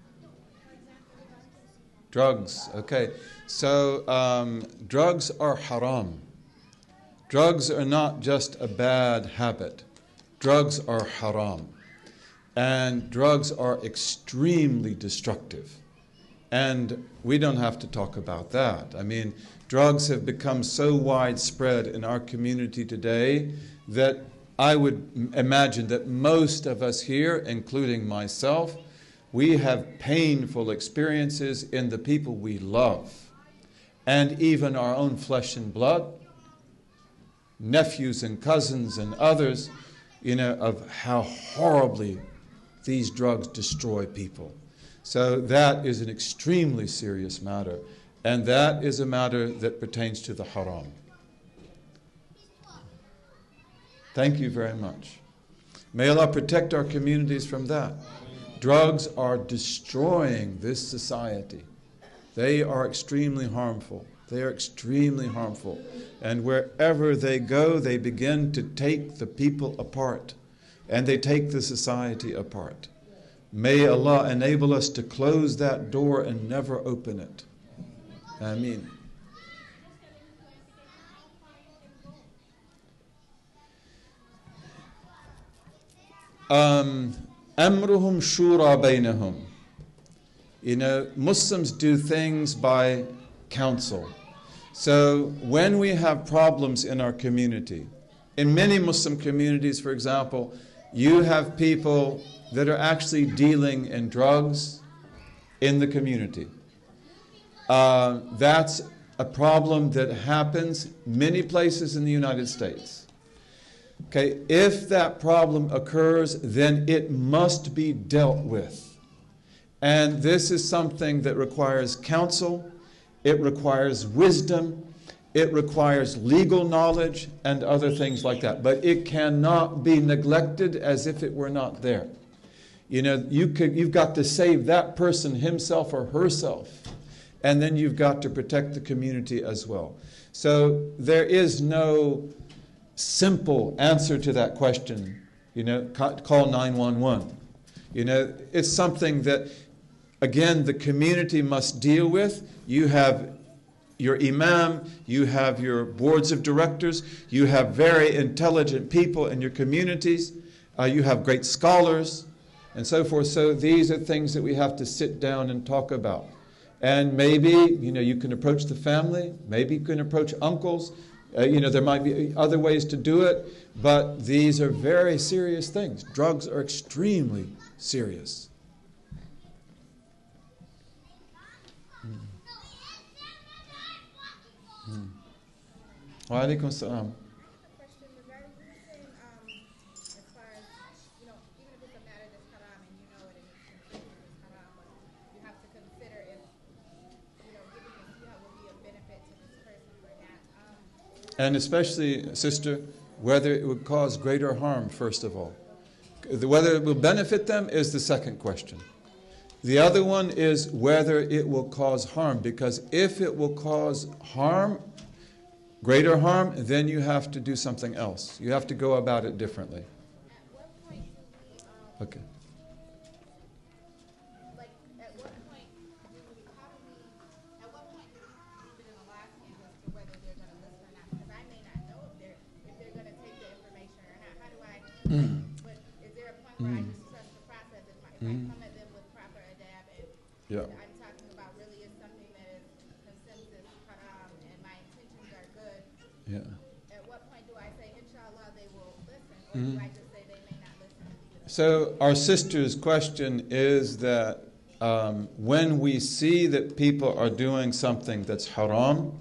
Drugs, okay. So um, drugs are haram. Drugs are not just a bad habit. Drugs are haram. And drugs are extremely destructive. And we don't have to talk about that. I mean, drugs have become so widespread in our community today that I would imagine that most of us here, including myself, we have painful experiences in the people we love, and even our own flesh and blood, nephews and cousins and others, you know, of how horribly these drugs destroy people. So that is an extremely serious matter, and that is a matter that pertains to the haram. Thank you very much. May Allah protect our communities from that. Drugs are destroying this society. They are extremely harmful. They are extremely harmful. And wherever they go, they begin to take the people apart. And they take the society apart. May Allah enable us to close that door and never open it. Ameen. Um, Amruhum shura bainahum. You know, Muslims do things by counsel. So when we have problems in our community, in many Muslim communities, for example, you have people that are actually dealing in drugs in the community. Uh, that's a problem that happens many places in the United States. Okay, if that problem occurs, then it must be dealt with. And this is something that requires counsel, it requires wisdom, it requires legal knowledge and other things like that. But it cannot be neglected as if it were not there. You know, you could, you've got to save that person himself or herself. And then you've got to protect the community as well. So there is no simple answer to that question. You know, call nine one one. You know, it's something that, again, the community must deal with. You have your imam, you have your boards of directors, you have very intelligent people in your communities, uh, you have great scholars, and so forth. So these are things that we have to sit down and talk about. And maybe, you know, you can approach the family, maybe you can approach uncles, uh, you know, there might be other ways to do it, but these are very serious things. Drugs are extremely serious. Hmm. Hmm. Wa alaikum salam. And especially, sister, whether it would cause greater harm, first of all. Whether it will benefit them is the second question. The other one is whether it will cause harm, because if it will cause harm, greater harm, then you have to do something else. You have to go about it differently. At what point do we, um, Okay. like, at what point do we, how do we, at what point do we leave it in Alaska as to whether they're gonna listen or not? Because I may not know if they're, if they're gonna take the information or not. How do I, but is there a point where I just trust the process? If I, if I come at them with proper adab and Yeah. I'm talking about really is something that is consensus, haram, and my intentions are good, Yeah. at what point do I say, inshallah, they will listen, or do I just say they may not listen and leave it? So our sister's question is that um, when we see that people are doing something that's haram,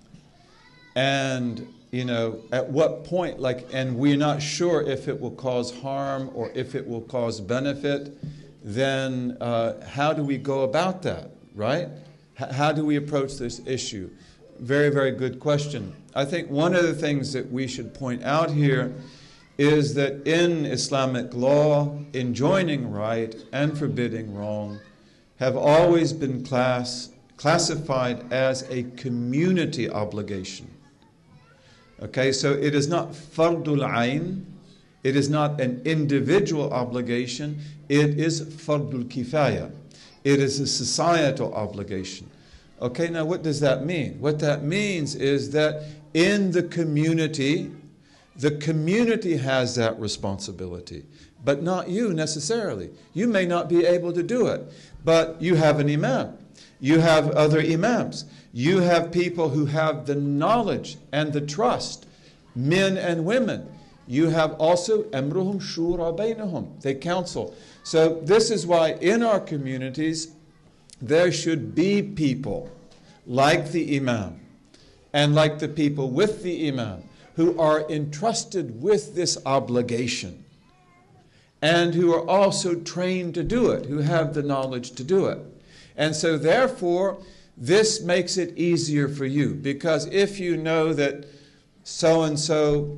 and you know, at what point, like, and we're not sure if it will cause harm or if it will cause benefit, then uh, how do we go about that, right? H- how do we approach this issue? Very, very good question. I think one of the things that we should point out here is that in Islamic law, enjoining right and forbidding wrong have always been class, classified as a community obligation. Okay, so it is not fardul ayn, it is not an individual obligation, it is fardul kifaya. It is a societal obligation. Okay, now what does that mean? What that means is that in the community, the community has that responsibility, but not you necessarily. You may not be able to do it, but you have an imam. You have other imams. You have people who have the knowledge and the trust, men and women. You have also amruhum shura bainahum. They counsel. So this is why in our communities there should be people like the imam and like the people with the imam who are entrusted with this obligation and who are also trained to do it, who have the knowledge to do it. And so therefore, this makes it easier for you, because if you know that so-and-so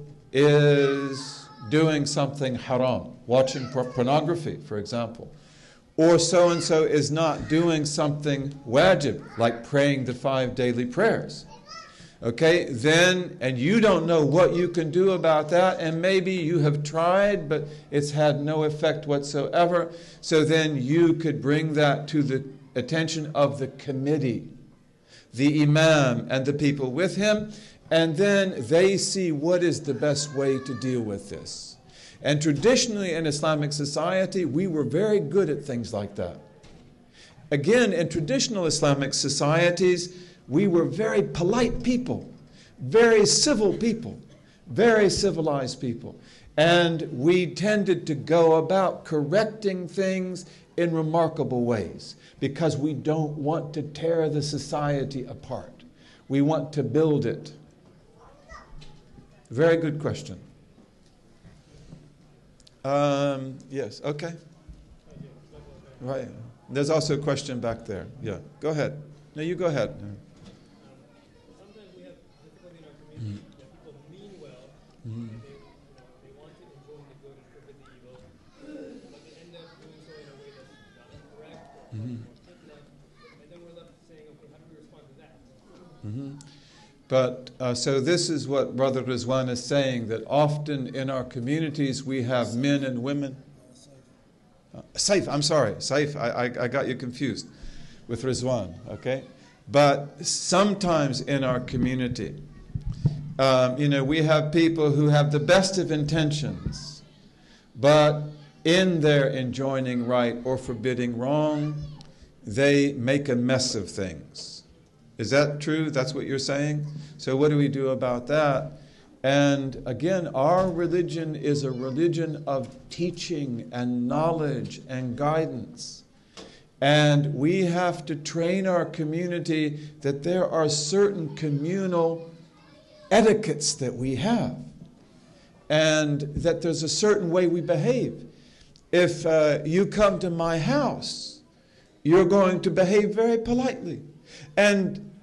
is doing something haram, watching pornography, for example, or so-and-so is not doing something wajib, like praying the five daily prayers, okay, then, and you don't know what you can do about that, and maybe you have tried, but it's had no effect whatsoever, so then you could bring that to the attention of the committee, the imam and the people with him, and then they see what is the best way to deal with this. And traditionally in Islamic society, we were very good at things like that. Again, in traditional Islamic societies, we were very polite people, very civil people, very civilized people. And we tended to go about correcting things in remarkable ways, because we don't want to tear the society apart. We want to build it. Very good question. Um, yes, okay. Right. There's also a question back there. Yeah, go ahead. No, you go ahead. Sometimes we have difficulty in our community that people mean well, and they, you know, they want to enjoin the good and forbid the evil, but they end up doing so in a way that's not correct or mm-hmm. fitna, and then we're left saying, okay, how do we respond to that? Mm-hmm. But uh, so this is what Brother Rizwan is saying, that often in our communities we have men and women. Uh, Saif, I'm sorry, Saif, I, I, I got you confused with Rizwan, okay? But sometimes in our community, um, you know, we have people who have the best of intentions, but in their enjoining right or forbidding wrong, they make a mess of things. Is that true? That's what you're saying? So what do we do about that? And again, our religion is a religion of teaching and knowledge and guidance. And we have to train our community that there are certain communal etiquettes that we have, and that there's a certain way we behave. If uh, you come to my house, you're going to behave very politely. And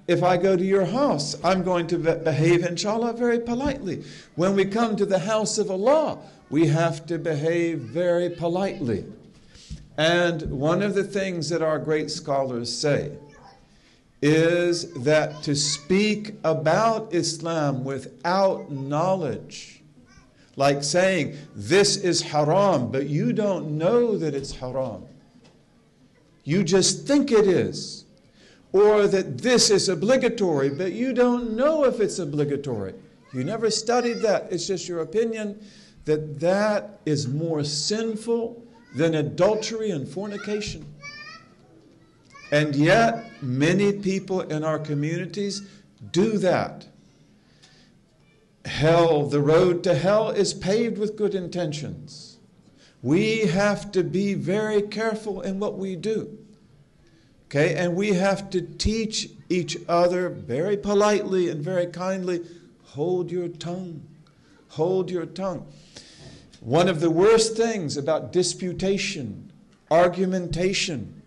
If I go to your house, I'm going to be- behave, inshallah, very politely. When we come to the house of Allah, we have to behave very politely. And one of the things that our great scholars say is that to speak about Islam without knowledge, like saying, this is haram, but you don't know that it's haram. You just think it is. Or that this is obligatory, but you don't know if it's obligatory. You never studied that. It's just your opinion that that is more sinful than adultery and fornication. And yet, many people in our communities do that. Hell, the road to hell is paved with good intentions. We have to be very careful in what we do. Okay, and we have to teach each other very politely and very kindly, hold your tongue, hold your tongue. One of the worst things about disputation, argumentation,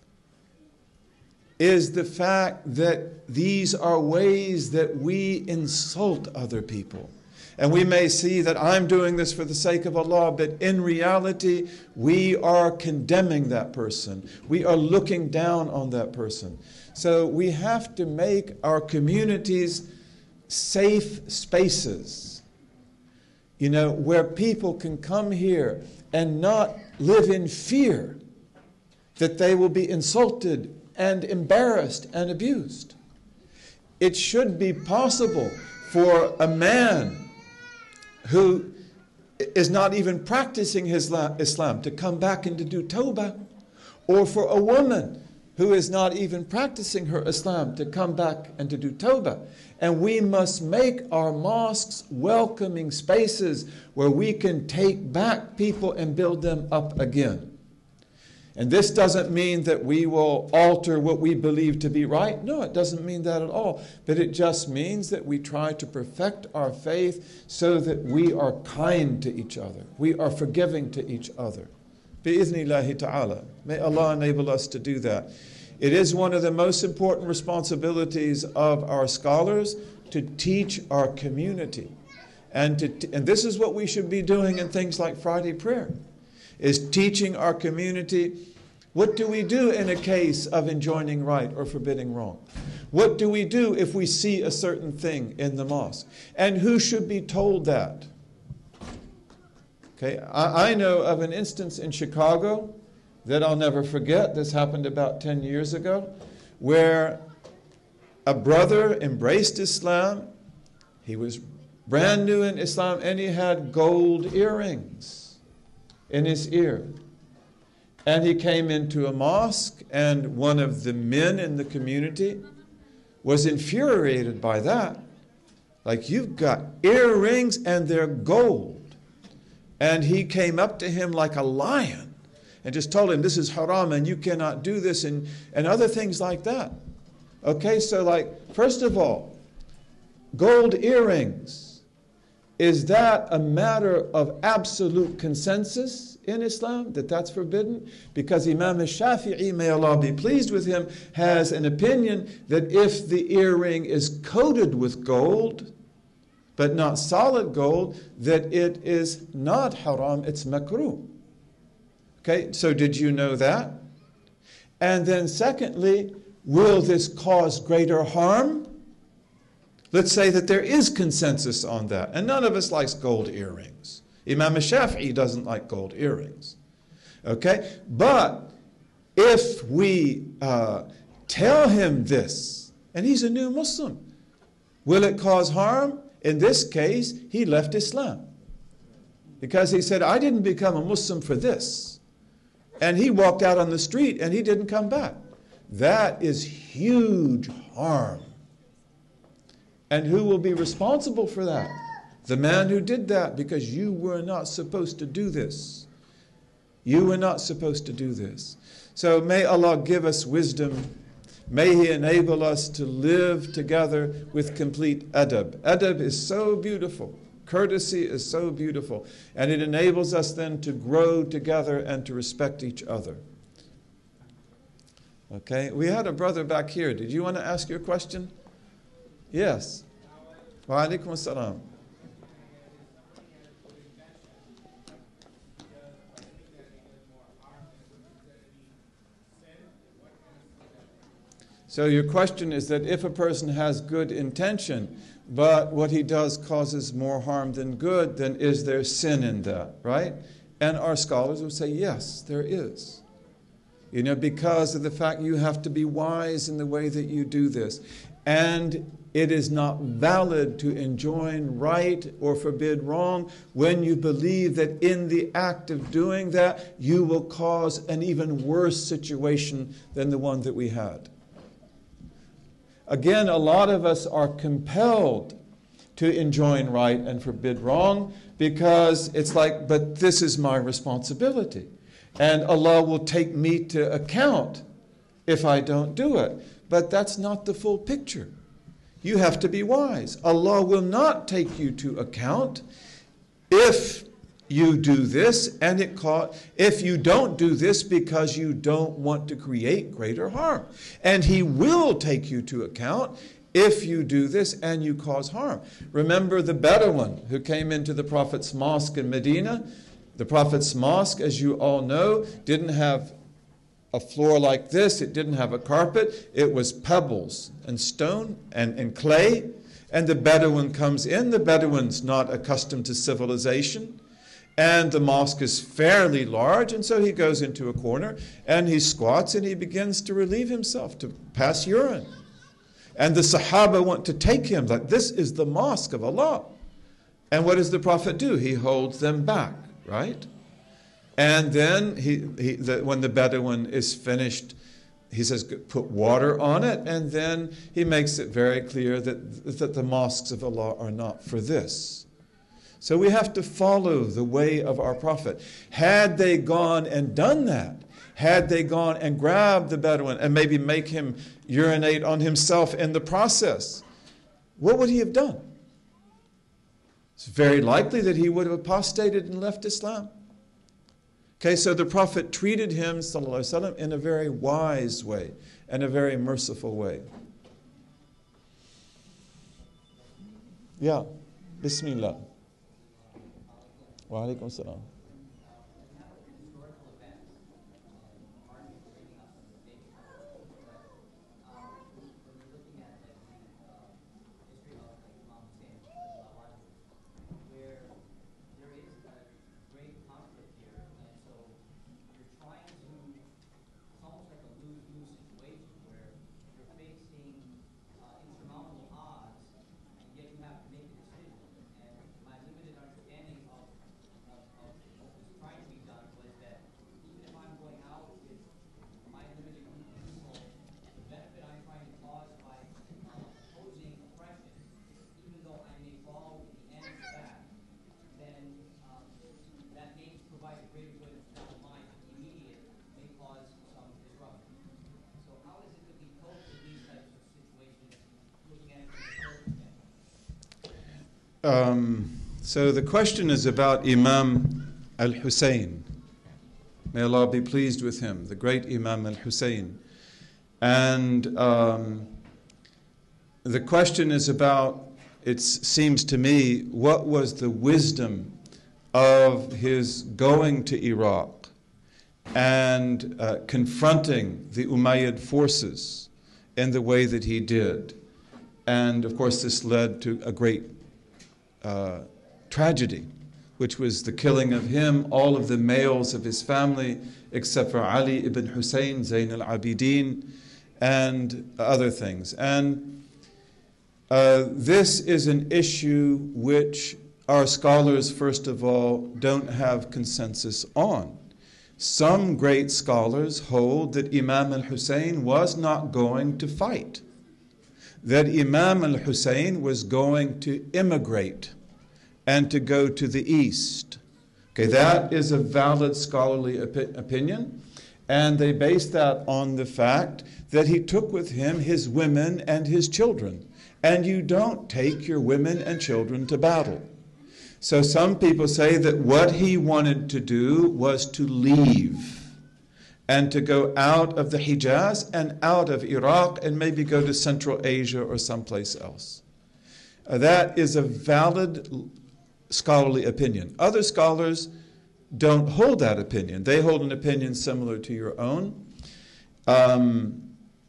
is the fact that these are ways that we insult other people. And we may see that I'm doing this for the sake of Allah, but in reality, we are condemning that person. We are looking down on that person. So we have to make our communities safe spaces, you know, where people can come here and not live in fear that they will be insulted and embarrassed and abused. It should be possible for a man who is not even practicing his Islam to come back and to do tawbah, or for a woman who is not even practicing her Islam to come back and to do tawbah. And we must make our mosques welcoming spaces where we can take back people and build them up again. And this doesn't mean that we will alter what we believe to be right. No, it doesn't mean that at all. But it just means that we try to perfect our faith so that we are kind to each other. We are forgiving to each other. Bi-idhnillahi ta'ala. May Allah enable us to do that. It is one of the most important responsibilities of our scholars to teach our community. And, to t- and this is what we should be doing in things like Friday prayer, is teaching our community, what do we do in a case of enjoining right or forbidding wrong? What do we do if we see a certain thing in the mosque? And who should be told that? Okay, I, I know of an instance in Chicago that I'll never forget. This happened about ten years ago, where a brother embraced Islam. He was brand new in Islam, and he had gold earrings in his ear. And he came into a mosque, and one of the men in the community was infuriated by that. Like, you've got earrings and they're gold. And he came up to him like a lion and just told him, this is haram and you cannot do this, and, and other things like that. Okay, so like, first of all, gold earrings. Is that a matter of absolute consensus in Islam, that that's forbidden? Because Imam al-Shafi'i, may Allah be pleased with him, has an opinion that if the earring is coated with gold, but not solid gold, that it is not haram, it's makruh. Okay, so did you know that? And then secondly, will this cause greater harm? Let's say that there is consensus on that. And none of us likes gold earrings. Imam al-Shafi'i doesn't like gold earrings. Okay? But if we uh, tell him this, and he's a new Muslim, will it cause harm? In this case, he left Islam. Because he said, I didn't become a Muslim for this. And he walked out on the street and he didn't come back. That is huge harm. And who will be responsible for that? The man who did that, because you were not supposed to do this. You were not supposed to do this. So may Allah give us wisdom. May He enable us to live together with complete adab. Adab is so beautiful. Courtesy is so beautiful. And it enables us then to grow together and to respect each other. Okay, we had a brother back here. Did you want to ask your question? Yes. Wa alaikum assalam. So your question is that if a person has good intention, but what he does causes more harm than good, then is there sin in that, right? And our scholars would say, yes, there is. You know, because of the fact you have to be wise in the way that you do this. And it is not valid to enjoin right or forbid wrong when you believe that in the act of doing that, you will cause an even worse situation than the one that we had. Again, a lot of us are compelled to enjoin right and forbid wrong because it's like, but this is my responsibility. And Allah will take me to account if I don't do it. But that's not the full picture. You have to be wise. Allah will not take you to account if you do this, and it ca- if you don't do this because you don't want to create greater harm. And He will take you to account if you do this and you cause harm. Remember the Bedouin who came into the Prophet's mosque in Medina? The Prophet's mosque, as you all know, didn't have a floor like this. It didn't have a carpet. It was pebbles and stone and, and clay. And the Bedouin comes in. The Bedouin's not accustomed to civilization. And the mosque is fairly large. And so he goes into a corner and he squats and he begins to relieve himself, to pass urine. And the Sahaba want to take him, like, this is the mosque of Allah. And what does the Prophet do? He holds them back, right? And then he, he the, when the Bedouin is finished, he says, put water on it. And then he makes it very clear that, that the mosques of Allah are not for this. So we have to follow the way of our Prophet. Had they gone and done that, had they gone and grabbed the Bedouin and maybe make him urinate on himself in the process, what would he have done? It's very likely that he would have apostated and left Islam. Okay, so the Prophet treated him, sallallahu alaihi wasallam, in a very wise way and a very merciful way. Yeah, Bismillah. Wa alaikum salam. Um, so the question is about Imam al-Hussein. May Allah be pleased with him, the great Imam al-Hussein. And um, the question is about, it seems to me, what was the wisdom of his going to Iraq and uh, confronting the Umayyad forces in the way that he did. And of course this led to a great Uh, tragedy, which was the killing of him, all of the males of his family, except for Ali ibn Hussein, Zayn al-Abidin, and other things. And uh, this is an issue which our scholars, first of all, don't have consensus on. Some great scholars hold that Imam al-Hussein was not going to fight, that Imam al-Hussein was going to immigrate and to go to the east. Okay, that is a valid scholarly opi- opinion, and they base that on the fact that he took with him his women and his children, and you don't take your women and children to battle. So some people say that what he wanted to do was to leave and to go out of the Hijaz and out of Iraq and maybe go to Central Asia or someplace else. Uh, that is a valid scholarly opinion. Other scholars don't hold that opinion. They hold an opinion similar to your own. Um,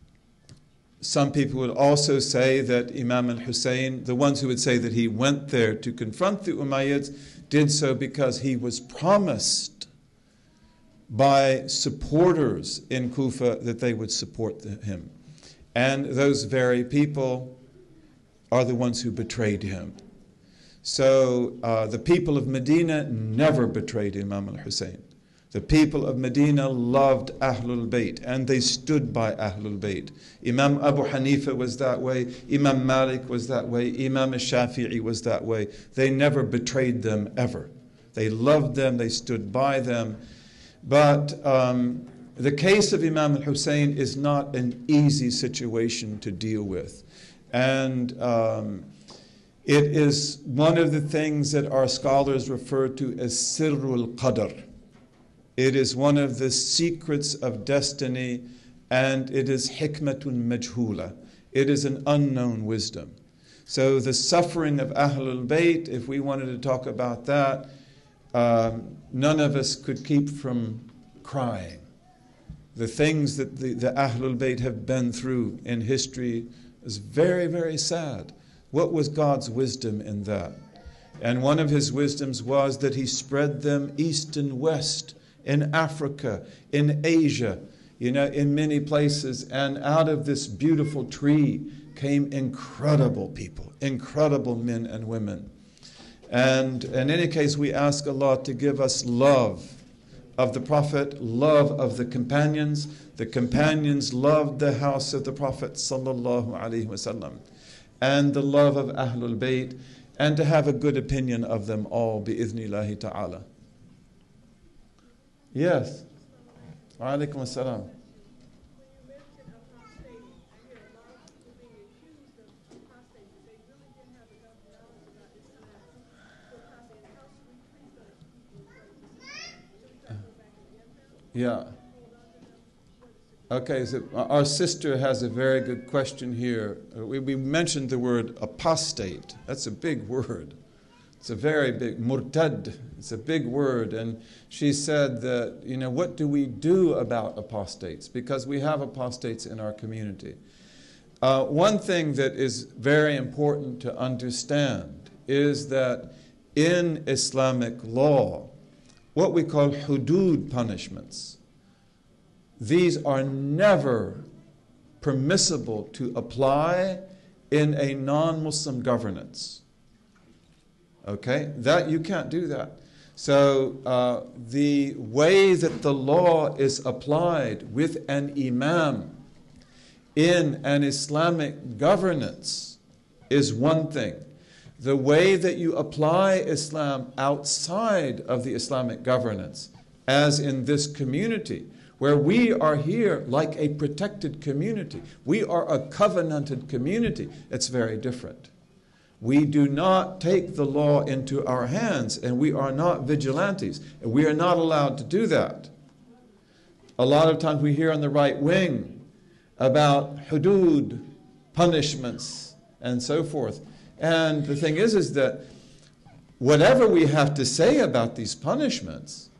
some people would also say that Imam al-Hussein, the ones who would say that he went there to confront the Umayyads, did so because he was promised by supporters in Kufa that they would support the, him. And those very people are the ones who betrayed him. So uh, the people of Medina never betrayed Imam al-Hussein. The people of Medina loved Ahlul Bayt and they stood by Ahlul Bayt. Imam Abu Hanifa was that way, Imam Malik was that way, Imam al-Shafi'i was that way. They never betrayed them ever. They loved them, they stood by them. But um, the case of Imam al-Hussein is not an easy situation to deal with. And um, it is one of the things that our scholars refer to as Sirrul Qadr. It is one of the secrets of destiny, and it is hikmatun majhula. It is an unknown wisdom. So the suffering of Ahlul Bayt, if we wanted to talk about that, um, none of us could keep from crying. The things that the, the Ahlul Bayt have been through in history is very, very sad. What was God's wisdom in that? And one of his wisdoms was that he spread them east and west, in Africa, in Asia, you know, in many places. And out of this beautiful tree came incredible people, incredible men and women. And in any case, we ask Allah to give us love of the Prophet, love of the companions. The companions loved the house of the Prophet sallallahu alaihi wasallam, and the love of Ahlul Bayt, and to have a good opinion of them all, bi'idhnillahi ta'ala. Yes. Wa alaikum assalam. Yeah. Okay, so our sister has a very good question here. We, we mentioned the word apostate. That's a big word. It's a very big, murtad. It's a big word. And she said that, you know, what do we do about apostates? Because we have apostates in our community. Uh, one thing that is very important to understand is that in Islamic law, what we call hudud punishments, these are never permissible to apply in a non-Muslim governance. Okay? That, you can't do that. So uh, the way that the law is applied with an imam in an Islamic governance is one thing. The way that you apply Islam outside of the Islamic governance, as in this community, where we are here like a protected community, we are a covenanted community, it's very different. We do not take the law into our hands, and we are not vigilantes, and we are not allowed to do that. A lot of times we hear on the right wing about hudud, punishments, and so forth. And the thing is, is that whatever we have to say about these punishments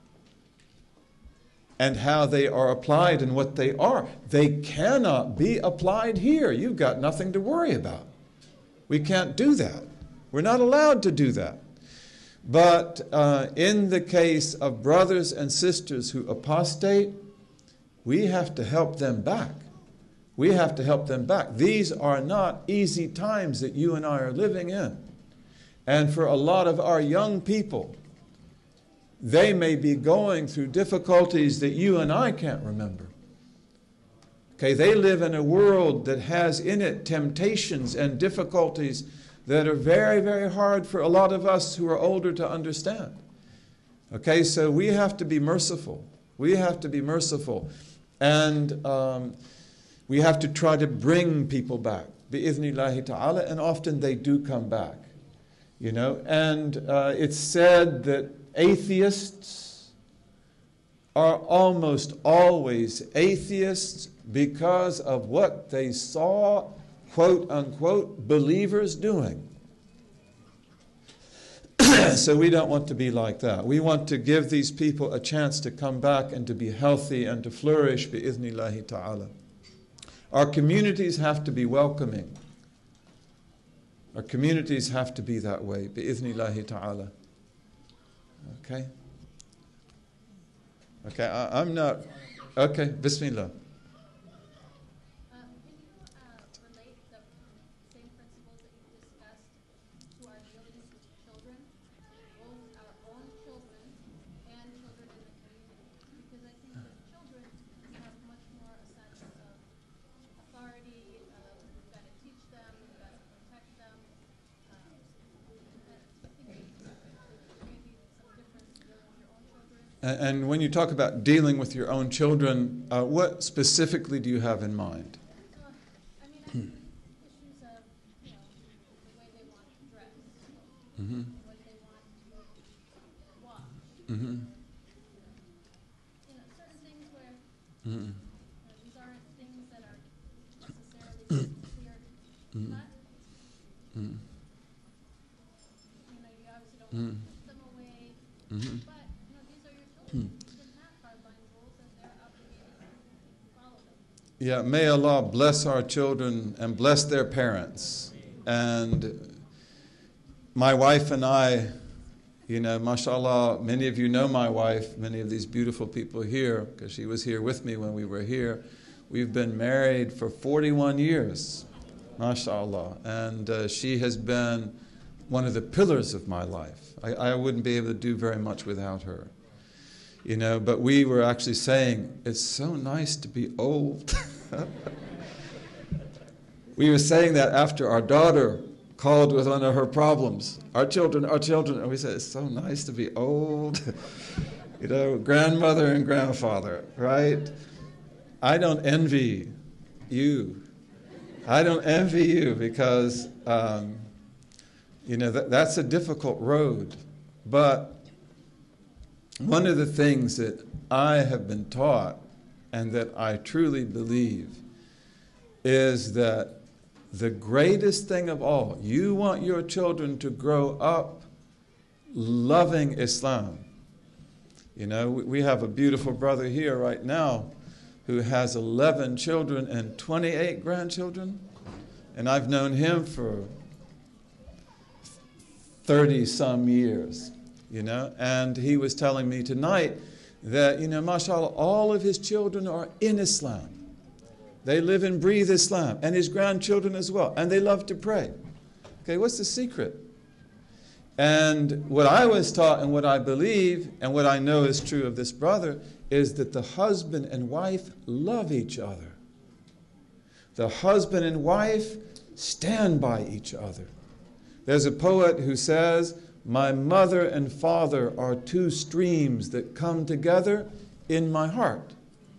and how they are applied and what they are, they cannot be applied here. You've got nothing to worry about. We can't do that. We're not allowed to do that. But uh, in the case of brothers and sisters who apostate, we have to help them back. We have to help them back. These are not easy times that you and I are living in. And for a lot of our young people, they may be going through difficulties that you and I can't remember. Okay, they live in a world that has in it temptations and difficulties that are very, very hard for a lot of us who are older to understand. Okay, so we have to be merciful. We have to be merciful. And um, we have to try to bring people back, bi'idhnillahi ta'ala, and often they do come back. You know, and uh, it's said that atheists are almost always atheists because of what they saw, quote unquote, believers doing. So we don't want to be like that. We want to give these people a chance to come back and to be healthy and to flourish bi-idhnillahi ta'ala. Our communities have to be welcoming. Our communities have to be that way, bi-idhnillahi ta'ala. Okay? Okay, I, I'm not... Okay, bismillah. And when you talk about dealing with your own children, uh, what specifically do you have in mind? Uh, I mean, I think issues of, you know, the way they want to dress, Mm-hmm. what they want to watch. Mm-hmm. You know, certain things where Mm-hmm. you know, these aren't things that are necessarily clear Mm-hmm. cut. Mm-hmm. You know, you obviously don't Mm-hmm. want to push them away, Mm-hmm. but you know, these are your children. You can have hardline rules, and they're obligated to follow them. Yeah, may Allah bless our children and bless their parents. And my wife and I, you know, mashallah, many of you know my wife, many of these beautiful people here, because she was here with me when we were here. We've been married for forty-one years, mashallah. And uh, she has been one of the pillars of my life. I, I wouldn't be able to do very much without her. You know, but we were actually saying, it's so nice to be old. We were saying that after our daughter called with one of her problems. Our children, our children, and we said, it's so nice to be old. You know, grandmother and grandfather, right? I don't envy you. I don't envy you because, um, you know, that, that's a difficult road. But one of the things that I have been taught and that I truly believe is that the greatest thing of all, you want your children to grow up loving Islam. You know, we have a beautiful brother here right now who has eleven children and twenty-eight grandchildren. And I've known him for thirty some years, you know. And he was telling me tonight that, you know, mashallah, all of his children are in Islam. They live and breathe Islam, and his grandchildren as well, and they love to pray. Okay, what's the secret? And what I was taught and what I believe and what I know is true of this brother is that the husband and wife love each other. The husband and wife stand by each other. There's a poet who says, my mother and father are two streams that come together in my heart.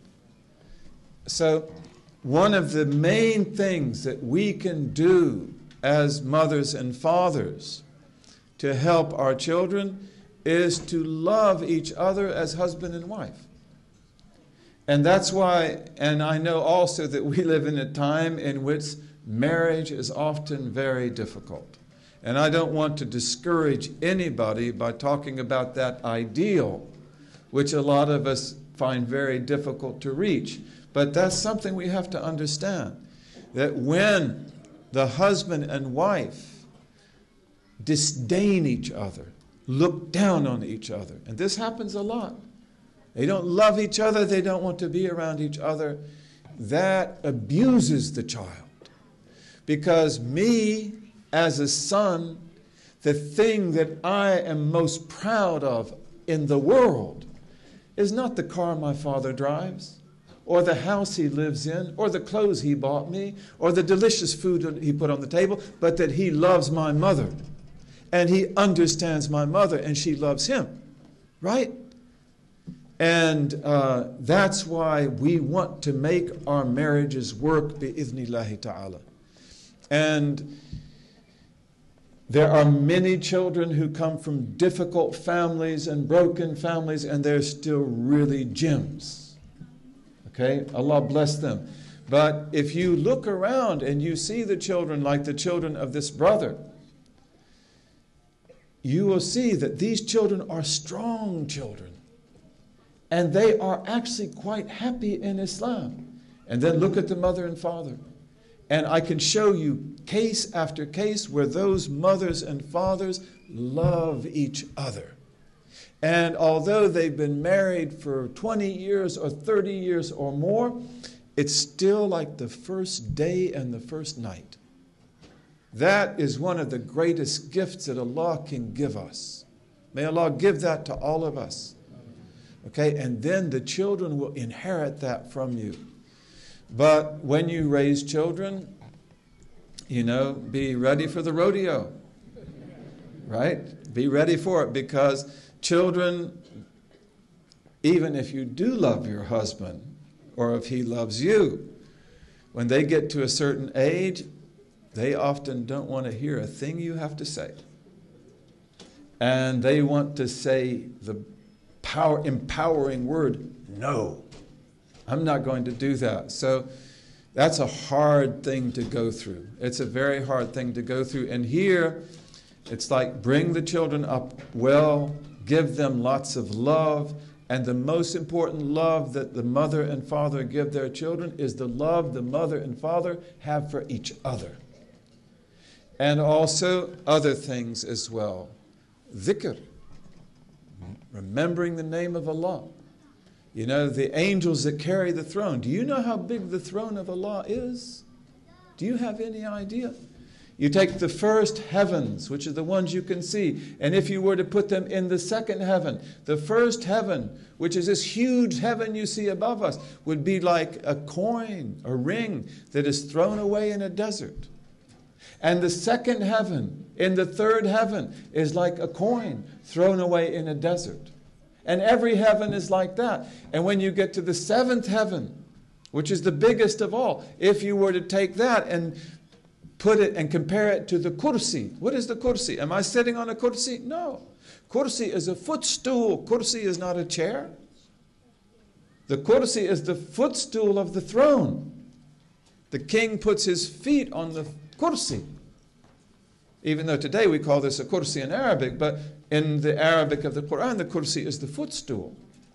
So one of the main things that we can do as mothers and fathers to help our children is to love each other as husband and wife. And that's why, and I know also that we live in a time in which marriage is often very difficult. And I don't want to discourage anybody by talking about that ideal, which a lot of us find very difficult to reach. But that's something we have to understand, that when the husband and wife disdain each other, look down on each other, and this happens a lot. They don't love each other, they don't want to be around each other. That abuses the child. Because me, as a son, the thing that I am most proud of in the world is not the car my father drives, or the house he lives in, or the clothes he bought me, or the delicious food he put on the table, but that he loves my mother, and he understands my mother, and she loves him, right? And uh, that's why we want to make our marriages work bi-idhnillahi ta'ala. And There are many children who come from difficult families and broken families, and they're still really gems. Okay? Allah bless them. But if you look around and you see the children like the children of this brother, you will see that these children are strong children. And they are actually quite happy in Islam. And then look at the mother and father. And I can show you case after case where those mothers and fathers love each other. And although they've been married for twenty years or thirty years or more, it's still like the first day and the first night. That is one of the greatest gifts that Allah can give us. May Allah give that to all of us. Okay, and then the children will inherit that from you. But when you raise children, you know, be ready for the rodeo, right? Be ready for it, because children, even if you do love your husband, or if he loves you, when they get to a certain age, they often don't want to hear a thing you have to say. And they want to say the power, empowering word, no. I'm not going to do that. So that's a hard thing to go through. It's a very hard thing to go through. And here, it's like bring the children up well, give them lots of love. And the most important love that the mother and father give their children is the love the mother and father have for each other. And also other things as well. Dhikr, remembering the name of Allah. You know, the angels that carry the throne. Do you know how big the throne of Allah is? Do you have any idea? You take the first heavens, which are the ones you can see, and if you were to put them in the second heaven, the first heaven, which is this huge heaven you see above us, would be like a coin, a ring that is thrown away in a desert. And the second heaven, in the third heaven, is like a coin thrown away in a desert. And every heaven is like that. And when you get to the seventh heaven, which is the biggest of all, if you were to take that and put it and compare it to the kursi. What is the kursi? Am I sitting on a kursi? No. Kursi is a footstool. Kursi is not a chair. The kursi is the footstool of the throne. The king puts his feet on the kursi. Even though today we call this a kursi in Arabic, but in the Arabic of the Quran, the kursi is the footstool.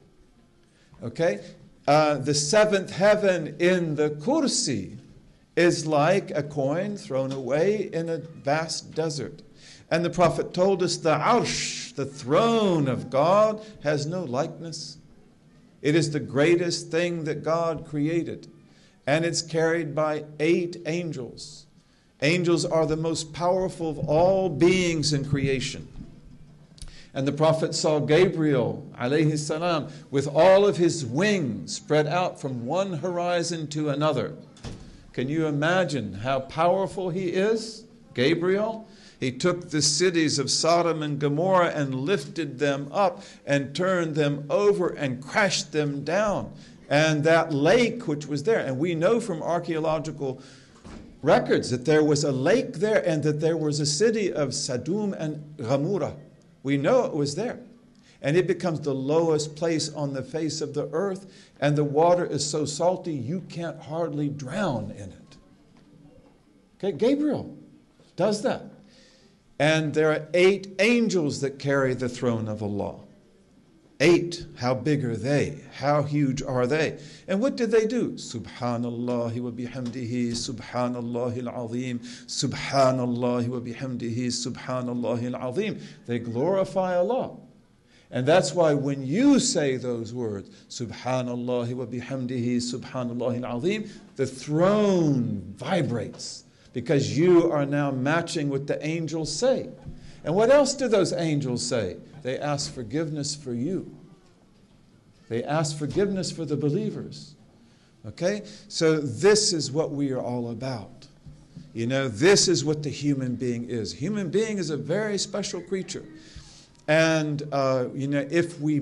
Okay? Uh, the seventh heaven in the kursi is like a coin thrown away in a vast desert. And the Prophet told us the arsh, the throne of God, has no likeness. It is the greatest thing that God created. And it's carried by eight angels. Angels are the most powerful of all beings in creation. And the Prophet saw Gabriel, alayhi salam, with all of his wings spread out from one horizon to another. Can you imagine how powerful he is? Gabriel, he took the cities of Sodom and Gomorrah and lifted them up and turned them over and crashed them down. And that lake which was there, and we know from archaeological records that there was a lake there and that there was a city of Sodom and Gomorrah. We know it was there. And it becomes the lowest place on the face of the earth, and the water is so salty you can't hardly drown in it. Okay, Gabriel does that. And there are eight angels that carry the throne of Allah. Eight. How big are they? How huge are they? And what did they do? Subhanallah wa bihamdihi, Subhanallah al-azim, Subhanallah wa bihamdihi, Subhanallah al-azim. They glorify Allah. And that's why when you say those words, Subhanallah wa bihamdihi, Subhanallah al-azim, the throne vibrates because you are now matching what the angels say. And what else do those angels say? They ask forgiveness for you. They ask forgiveness for the believers. Okay? So this is what we are all about. You know, this is what the human being is. Human being is a very special creature. And, uh, you know, if we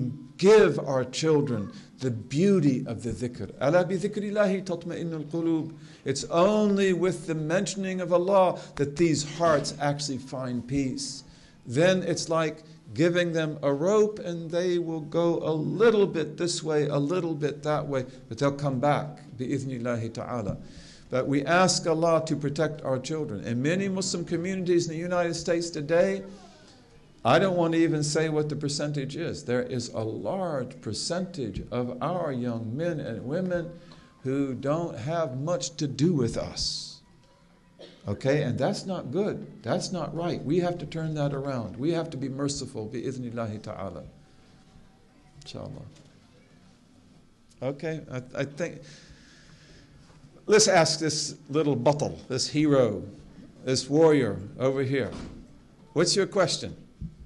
give our children the beauty of the dhikr. Ala bi dhikrillahi tatma'innul qulub. It's only with the mentioning of Allah that these hearts actually find peace. Then it's like giving them a rope and they will go a little bit this way, a little bit that way, but they'll come back, bi-idhnillahi ta'ala. But we ask Allah to protect our children. In many Muslim communities in the United States today, I don't want to even say what the percentage is. There is a large percentage of our young men and women who don't have much to do with us. Okay, and that's not good. That's not right. We have to turn that around. We have to be merciful, bi-idhnillahi ta'ala. Inshallah. Okay, I, I think, let's ask this little batal, this hero, this warrior over here. What's your question?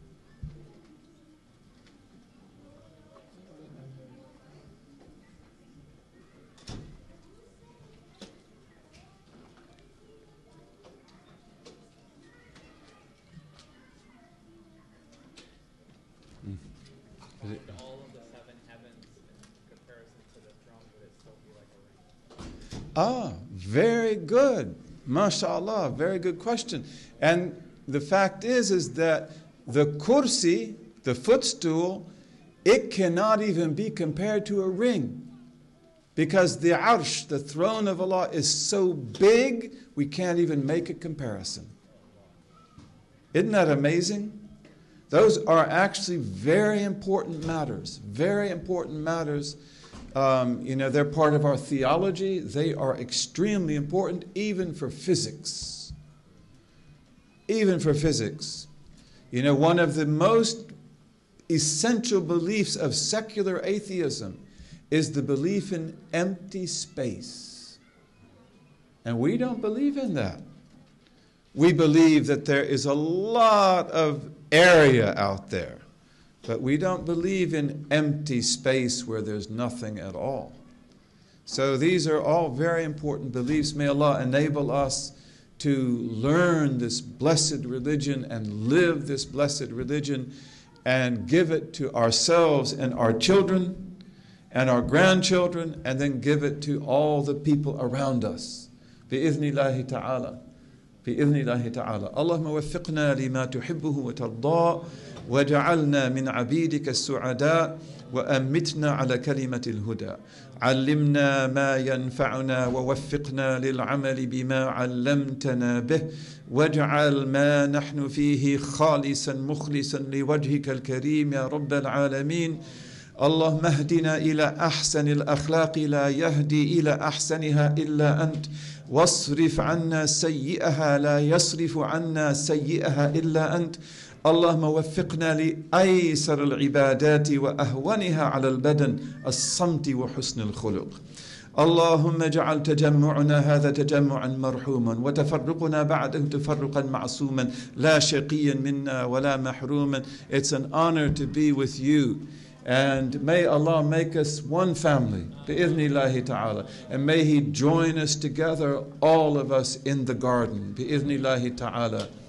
All of the seven heavens in comparison to the throne, would it still be like a ring? Ah, very good. MashaAllah, very good question. And the fact is, is that the kursi, the footstool, it cannot even be compared to a ring. Because the arsh, the throne of Allah, is so big, we can't even make a comparison. Isn't that amazing? Those are actually very important matters, very important matters. Um, you know, they're part of our theology. They are extremely important, even for physics. Even for physics. You know, one of the most essential beliefs of secular atheism is the belief in empty space. And we don't believe in that. We believe that there is a lot of area out there, but we don't believe in empty space where there's nothing at all. So these are all very important beliefs. May Allah enable us to learn this blessed religion and live this blessed religion and give it to ourselves and our children and our grandchildren, and then give it to all the people around us. Bi-idhnillahi ta'ala. بإذن الله تعالى. اللهم وفقنا لما تحبه وترضى وجعلنا من عبيدك السعداء وأمتنا على كلمة الهدى. علمنا ما ينفعنا ووفقنا للعمل بما علمتنا به واجعل ما نحن فيه خالصا مخلصا لوجهك الكريم يا رب العالمين. اللهم اهدنا إلى أحسن الأخلاق لا يهدي إلى أحسنها إلا أنت واصرف عنا سيئها لا يصرف عنا سيئها إلا أنت. اللهم وفقنا لأيسر العبادات وأهونها على البدن الصمت وحسن الخلق. اللهم اجعل تجمعنا هذا تجمعا مرحوما وتفرقنا بعده تفرقا معصوما لا شقيا منا ولا محروما. It's an honor to be with you. And may Allah make us one family, bi-idhnillahi ta'ala. And may He join us together, all of us in the garden, bi-idhnillahi ta'ala.